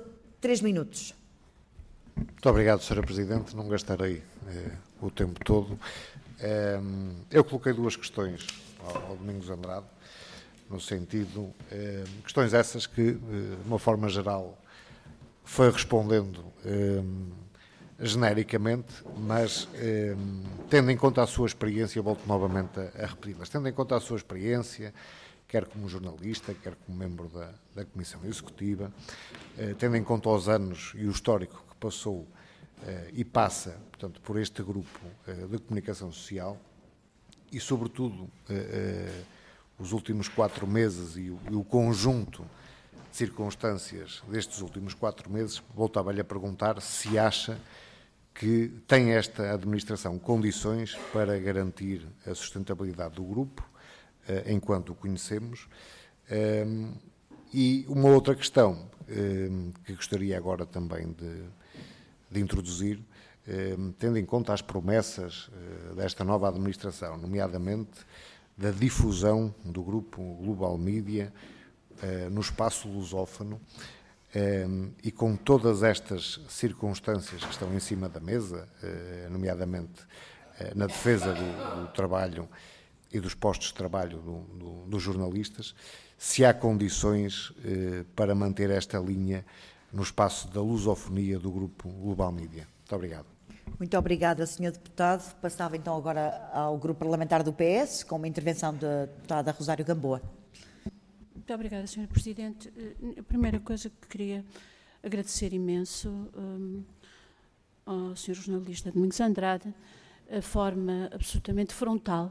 Três minutos. Muito obrigado, senhora Presidente. Não gastarei eh, o tempo todo. Eh, eu coloquei duas questões ao, ao Domingos Andrade, no sentido, eh, questões essas que, eh, de uma forma geral, foi respondendo eh, genericamente, mas eh, tendo em conta a sua experiência, volto novamente a, a repeti-las, tendo em conta a sua experiência, quer como jornalista, quer como membro da, da Comissão Executiva, eh, tendo em conta os anos e o histórico que passou eh, e passa, portanto, por este grupo eh, de comunicação social e, sobretudo, eh, eh, os últimos quatro meses e o, e o conjunto de circunstâncias destes últimos quatro meses, voltava-lhe a perguntar se acha que tem esta administração condições para garantir a sustentabilidade do grupo, eh, enquanto o conhecemos. Eh, e uma outra questão eh, que gostaria agora também de, de introduzir, eh, tendo em conta as promessas eh, desta nova administração, nomeadamente da difusão do grupo Global Media eh, no espaço lusófono, eh, e com todas estas circunstâncias que estão em cima da mesa, eh, nomeadamente eh, na defesa do, do trabalho e dos postos de trabalho do, do, dos jornalistas, se há condições eh, para manter esta linha no espaço da lusofonia do grupo Global Media. Muito obrigado. Muito obrigada, senhor Deputado. Passava então agora ao Grupo Parlamentar do P S, com uma intervenção da deputada Rosário Gamboa. Muito obrigada, senhora Presidente. A primeira coisa que queria agradecer imenso um, ao senhor jornalista Domingos Andrade a forma absolutamente frontal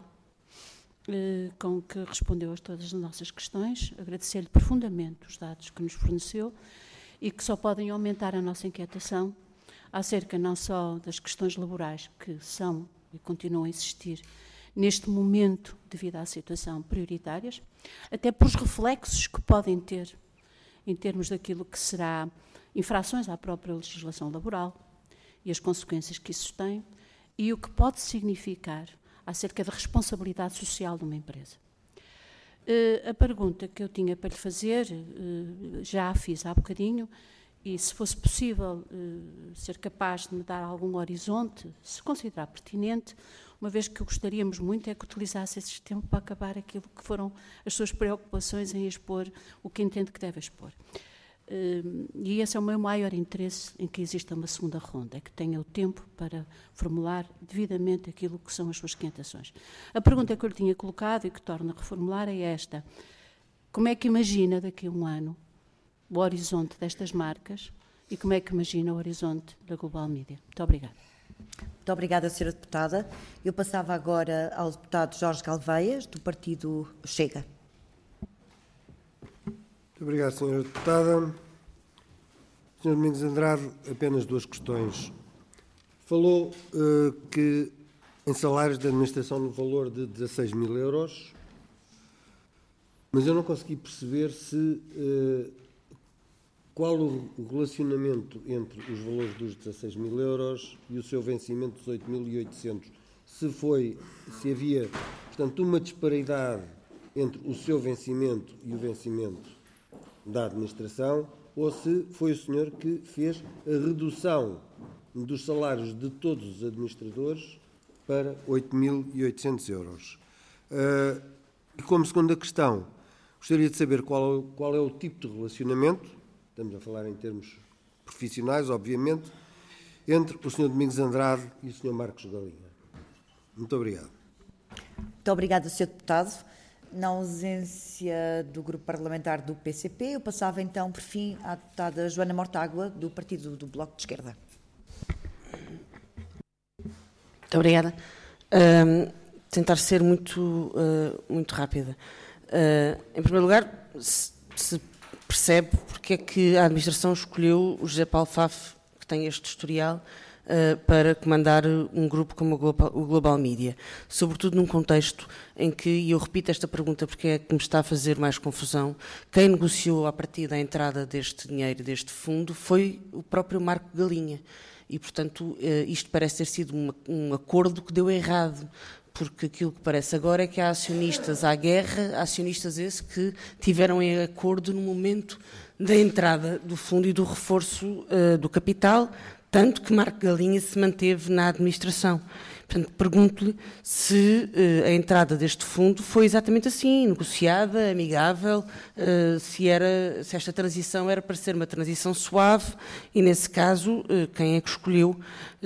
uh, com que respondeu a todas as nossas questões. Agradecer-lhe profundamente os dados que nos forneceu e que só podem aumentar a nossa inquietação acerca não só das questões laborais que são e continuam a existir neste momento devido à situação prioritárias, até pelos reflexos que podem ter em termos daquilo que será infrações à própria legislação laboral e as consequências que isso tem e o que pode significar acerca da responsabilidade social de uma empresa. Uh, a pergunta que eu tinha para lhe fazer, uh, já a fiz há bocadinho, e se fosse possível uh, ser capaz de me dar algum horizonte, se considerar pertinente, uma vez que gostaríamos muito é que utilizasse esse tempo para acabar aquilo que foram as suas preocupações em expor o que entende que deve expor. Uh, e esse é o meu maior interesse em que exista uma segunda ronda, é que tenha o tempo para formular devidamente aquilo que são as suas inquietações. A pergunta que eu lhe tinha colocado e que torno a reformular é esta: como é que imagina daqui a um ano o horizonte destas marcas e como é que imagina o horizonte da Global Media? Muito obrigada. Muito obrigada, senhora Deputada. Eu passava agora ao deputado Jorge Galveias, do Partido Chega. Muito obrigado, senhora Deputada. senhor Domingos Andrade, apenas duas questões. Falou uh, que em salários de administração no valor de dezasseis mil euros, mas eu não consegui perceber se... Uh, qual o relacionamento entre os valores dos dezasseis mil euros e o seu vencimento dos oito mil e oitocentos? Se foi, se havia, portanto, uma disparidade entre o seu vencimento e o vencimento da administração, ou se foi o senhor que fez a redução dos salários de todos os administradores para oito mil e oitocentos euros. Uh, e como segunda questão, gostaria de saber qual, qual é o tipo de relacionamento, estamos a falar em termos profissionais, obviamente, entre o senhor Domingos Andrade e o senhor Marcos Galinha. Muito obrigado. Muito obrigada, senhor Deputado. Na ausência do Grupo Parlamentar do P C P, eu passava então, por fim, à deputada Joana Mortágua, do Partido do Bloco de Esquerda. Muito obrigada. Uh, tentar ser muito, uh, muito rápida. Uh, em primeiro lugar, se, se percebe porque é que a administração escolheu o José Paulo Faf, que tem este historial, uh, para comandar um grupo como o Global, o Global Media, sobretudo num contexto em que, e eu repito esta pergunta porque é que me está a fazer mais confusão, quem negociou a partir da entrada deste dinheiro, deste fundo, foi o próprio Marco Galinha. E, portanto, isto parece ter sido uma, um acordo que deu errado, porque aquilo que parece agora é que há acionistas à guerra, acionistas esses que tiveram em acordo no momento da entrada do fundo e do reforço uh, do capital, tanto que Marco Galinha se manteve na administração. Portanto, pergunto-lhe se uh, a entrada deste fundo foi exatamente assim, negociada, amigável, uh, se, era, se esta transição era para ser uma transição suave e, nesse caso, uh, quem é que escolheu uh,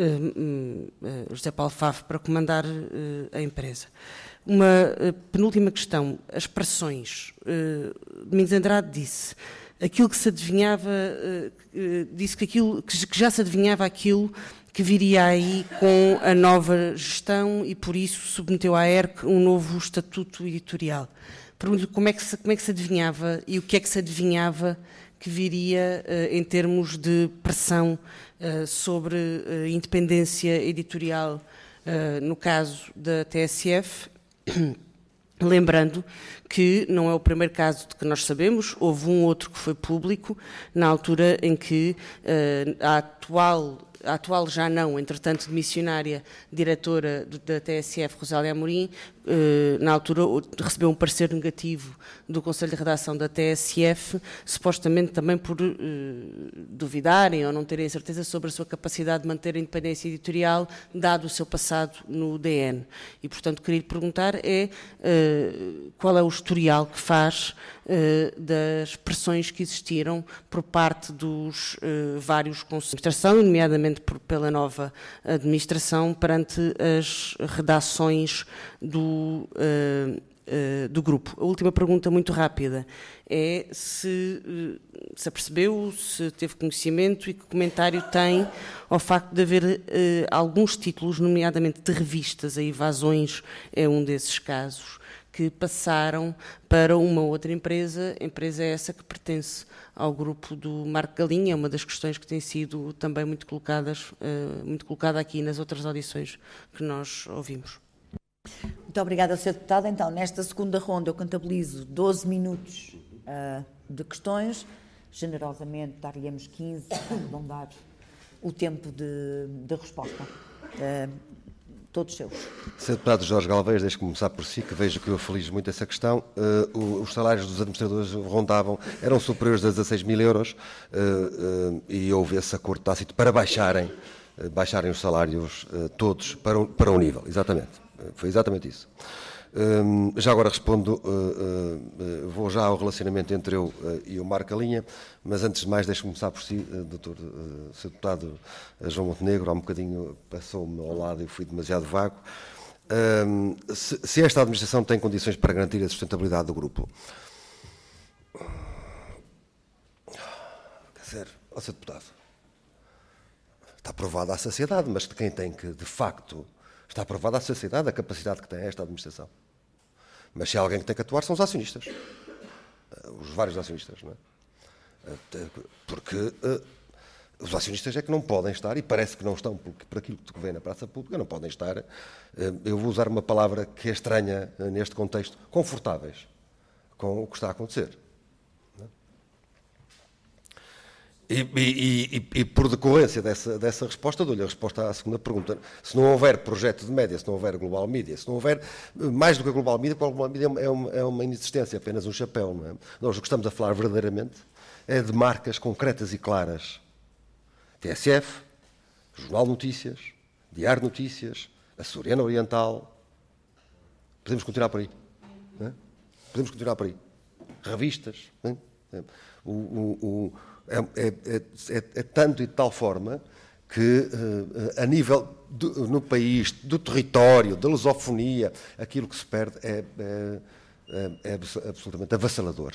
uh, José Paulo Favo para comandar uh, a empresa. Uma uh, penúltima questão, as pressões. Uh, Domingos Andrade disse aquilo que se adivinhava, uh, uh, disse que, aquilo, que, que já se adivinhava aquilo que viria aí com a nova gestão e, por isso, submeteu à E R C um novo estatuto editorial. Pergunto-lhe como é que se, como é que se adivinhava e o que é que se adivinhava que viria uh, em termos de pressão uh, sobre a independência editorial, uh, no caso da T S F, lembrando que não é o primeiro caso de que nós sabemos, houve um outro que foi público, na altura em que uh, a atual... a atual já não, entretanto, demissionária diretora da T S F, Rosália Amorim, na altura recebeu um parecer negativo do Conselho de Redação da T S F, supostamente também por uh, duvidarem ou não terem certeza sobre a sua capacidade de manter a independência editorial, dado o seu passado no D N. E, portanto, queria lhe perguntar é uh, qual é o historial que faz uh, das pressões que existiram por parte dos uh, vários conselhos de administração, nomeadamente por, pela nova administração, perante as redações do Uh, uh, do grupo. A última pergunta, muito rápida, é se uh, se apercebeu, se teve conhecimento e que comentário tem ao facto de haver uh, alguns títulos, nomeadamente de revistas, a Evasões é um desses casos, que passaram para uma outra empresa, empresa essa que pertence ao grupo do Marco Galinha, é uma das questões que tem sido também muito colocadas, uh, muito colocada aqui nas outras audições que nós ouvimos. Muito obrigada, senhor Deputado. Então, nesta segunda ronda, eu contabilizo doze minutos uh, de questões. Generosamente, daríamos quinze para arredondar o tempo de, de resposta. Uh, todos seus. senhor Deputado Jorge Galvez, deixe-me começar por si, que vejo que eu aflige muito essa questão. Uh, os salários dos administradores rondavam, eram superiores a dezasseis mil euros uh, uh, e houve esse acordo tácito para baixarem, uh, baixarem os salários uh, todos para um, para um nível, exatamente. Foi exatamente isso. Um, já agora respondo, uh, uh, vou já ao relacionamento entre eu uh, e o Marco Galinha, mas antes de mais deixe-me começar por si, uh, doutor uh, senhor Deputado uh, João Montenegro, há um bocadinho passou-me ao lado e fui demasiado vago. Um, se, se esta administração tem condições para garantir a sustentabilidade do grupo? Quer dizer, ó senhor Deputado, está provada à saciedade, mas de quem tem que, de facto... Está aprovada a sociedade, a capacidade que tem esta administração. Mas se há alguém que tem que atuar, são os acionistas. Os vários acionistas, não é? Porque uh, os acionistas é que não podem estar, e parece que não estão, porque por aquilo que vem na praça pública, não podem estar, uh, eu vou usar uma palavra que é estranha uh, neste contexto, confortáveis com o que está a acontecer. E, e, e, e por decorrência dessa, dessa resposta, dou-lhe a resposta à segunda pergunta. Se não houver projeto de média, se não houver Global Media, se não houver mais do que a Global Media, porque a Global Media é uma, é uma inexistência, apenas um chapéu. Não é? Nós o que estamos a falar verdadeiramente é de marcas concretas e claras. T S F, Jornal de Notícias, Diário de Notícias, Açoriana Oriental. Podemos continuar por aí. Não é? Podemos continuar por aí. Revistas. Não é? O... o, o É, é, é, é tanto e de tal forma que, uh, a nível do, no país, do território, da lusofonia, aquilo que se perde é, é, é, é absolutamente avassalador.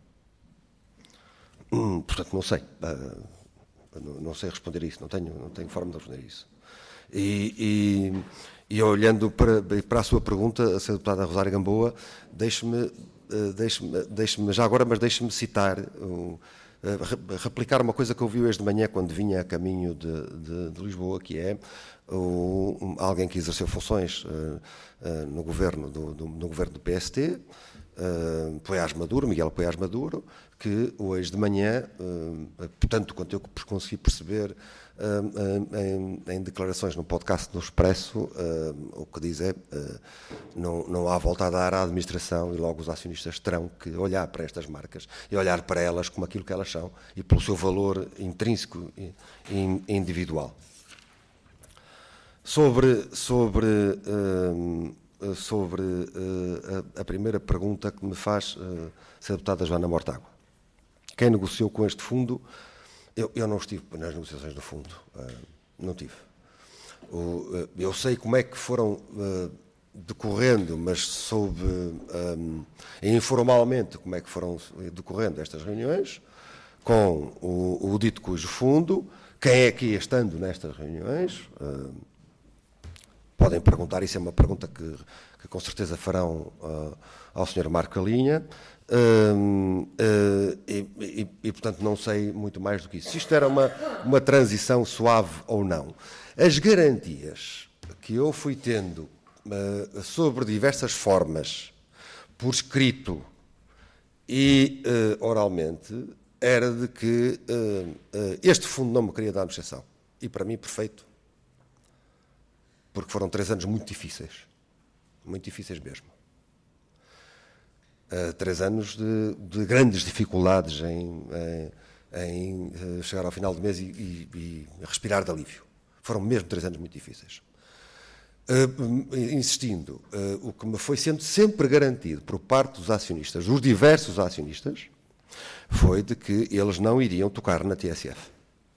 Hum, portanto, não sei. Uh, não, não sei responder isso, não tenho, não tenho forma de responder isso. E, e, e olhando para, para a sua pergunta, a senhora deputada Rosário Gamboa, deixe-me, uh, deixe-me, deixe-me já agora, mas deixe-me citar... Um, Uh, replicar uma coisa que eu vi hoje de manhã quando vinha a caminho de, de, de Lisboa, que é uh, um, alguém que exerceu funções uh, uh, no, governo do, do, no governo do P S T, uh, Poiás Maduro, Miguel Poiás Maduro, que hoje de manhã, uh, tanto quanto eu consegui perceber, em, em declarações no podcast no Expresso, o que diz é não, não há volta a dar à administração e logo os acionistas terão que olhar para estas marcas e olhar para elas como aquilo que elas são e pelo seu valor intrínseco e individual. Sobre, sobre, sobre a primeira pergunta que me faz a deputada Joana Mortágua. Quem negociou com este fundo? Eu, eu não estive nas negociações do fundo, não tive. O, eu sei como é que foram decorrendo, mas soube um, informalmente como é que foram decorrendo estas reuniões, com o, o dito cujo fundo, quem é que ia estando nestas reuniões. Uh, podem perguntar, isso é uma pergunta que, que com certeza farão uh, ao senhor Marco Calinha, uh, uh, e, e, e portanto não sei muito mais do que isso. Se isto era uma, uma transição suave ou não. As garantias que eu fui tendo uh, sobre diversas formas, por escrito e uh, oralmente, era de que uh, uh, este fundo não me queria dar negociação. E para mim, perfeito. Porque foram três anos muito difíceis. Muito difíceis mesmo. Uh, três anos de, de grandes dificuldades em, em, em uh, chegar ao final do mês e, e, e respirar de alívio. Foram mesmo três anos muito difíceis. Uh, insistindo, uh, o que me foi sendo sempre garantido por parte dos acionistas, dos diversos acionistas, foi de que eles não iriam tocar na T S F.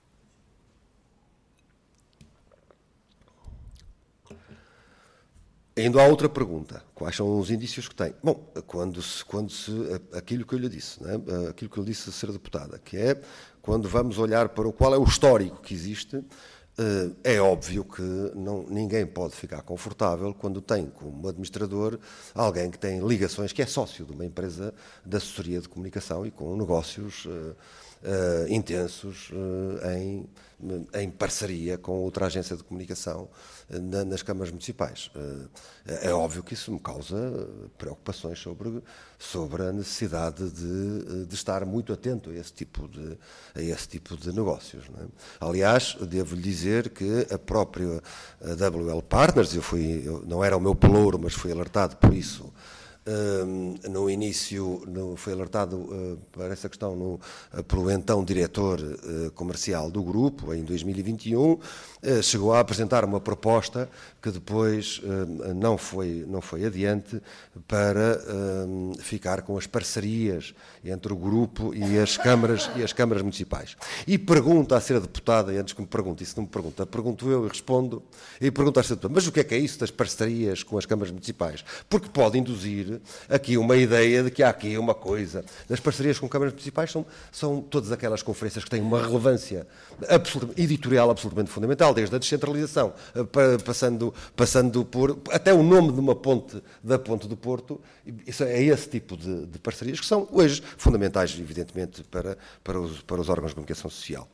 Indo à outra pergunta, quais são os indícios que tem? Bom, quando se, quando se aquilo que eu lhe disse, não é? Aquilo que eu lhe disse a ser deputada, que é quando vamos olhar para o qual é o histórico que existe, é óbvio que não, ninguém pode ficar confortável quando tem como administrador alguém que tem ligações, que é sócio de uma empresa de assessoria de comunicação e com negócios uh, uh, intensos uh, em, em parceria com outra agência de comunicação uh, na, nas câmaras municipais. Uh, é óbvio que isso me causa preocupações sobre, sobre a necessidade de, de estar muito atento a esse tipo de, a esse tipo de negócios. Não é? Aliás, devo-lhe dizer que a própria W L Partners, eu fui, eu, não era o meu pelouro, mas fui alertado por isso, um, no início, no, foi alertado uh, para essa questão no, uh, pelo então diretor uh, comercial do grupo, em dois mil e vinte e um, uh, chegou a apresentar uma proposta que depois uh, não, foi, não foi adiante para uh, ficar com as parcerias entre o grupo e as câmaras, e as câmaras municipais. E pergunta à senhora deputada, e antes que me pergunte, isso não me pergunta, pergunto eu e respondo, e pergunto à senhora deputada, mas o que é que é isso das parcerias com as câmaras municipais? Porque pode induzir aqui uma ideia de que há aqui uma coisa. As parcerias com câmaras municipais são, são todas aquelas conferências que têm uma relevância absolutamente, editorial absolutamente fundamental, desde a descentralização, passando, passando por até o nome de uma ponte da Ponte do Porto. Isso é esse tipo de, de parcerias que são hoje fundamentais, evidentemente, para, para, os, para os órgãos de comunicação social.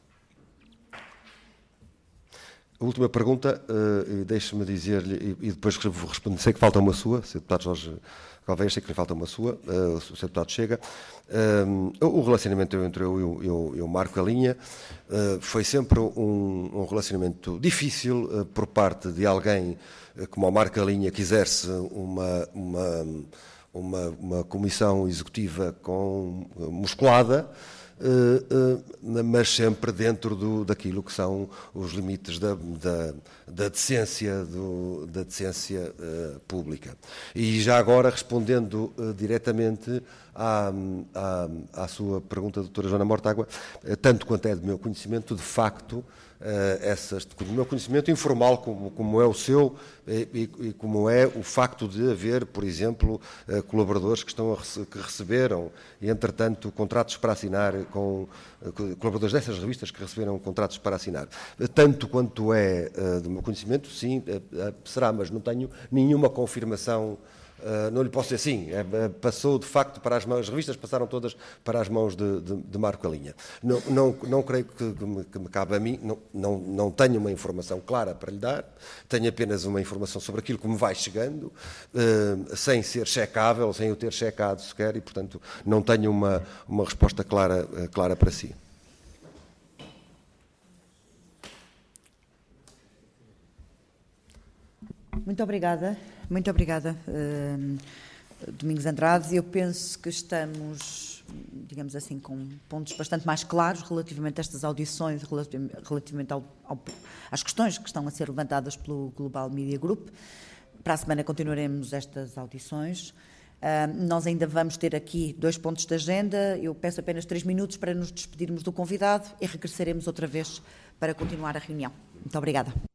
A última pergunta, uh, deixe-me dizer-lhe, e, e depois vou responder, sei que falta uma sua, senhor Deputado Jorge Galvez, sei que lhe falta uma sua, uh, o senhor Deputado Chega. Um, o relacionamento entre eu e o, eu, Marco Calinha uh, foi sempre um, um relacionamento difícil uh, por parte de alguém uh, como o Marco Calinha que exerce uma, uma, uma, uma comissão executiva com, uh, musculada, Uh, uh, mas sempre dentro do, daquilo que são os limites da, da, da decência, do, da decência uh, pública. E já agora, respondendo uh, diretamente à, à, à sua pergunta, doutora Joana Mortágua, uh, tanto quanto é do meu conhecimento, de facto, Uh, essas, do meu conhecimento informal, como, como é o seu, e, e como é o facto de haver, por exemplo, uh, colaboradores que, estão a rece que receberam, e, entretanto, contratos para assinar, com uh, colaboradores dessas revistas que receberam contratos para assinar. Uh, tanto quanto é uh, do meu conhecimento, sim, uh, uh, será, mas não tenho nenhuma confirmação. Uh, não lhe posso dizer sim, é, passou de facto para as mãos, as revistas passaram todas para as mãos de, de, de Marco Calinha. Não, não, não creio que, que, me, que me cabe a mim, não, não, não tenho uma informação clara para lhe dar, tenho apenas uma informação sobre aquilo que me vai chegando, uh, sem ser checável, sem eu ter checado sequer, e portanto não tenho uma, uma resposta clara, uh, clara para si. Muito obrigada, muito obrigada, uh, Domingos Andrade. Eu penso que estamos, digamos assim, com pontos bastante mais claros relativamente a estas audições, relativamente ao, ao, às questões que estão a ser levantadas pelo Global Media Group. Para a semana continuaremos estas audições. Uh, nós ainda vamos ter aqui dois pontos de agenda. Eu peço apenas três minutos para nos despedirmos do convidado e regressaremos outra vez para continuar a reunião. Muito obrigada.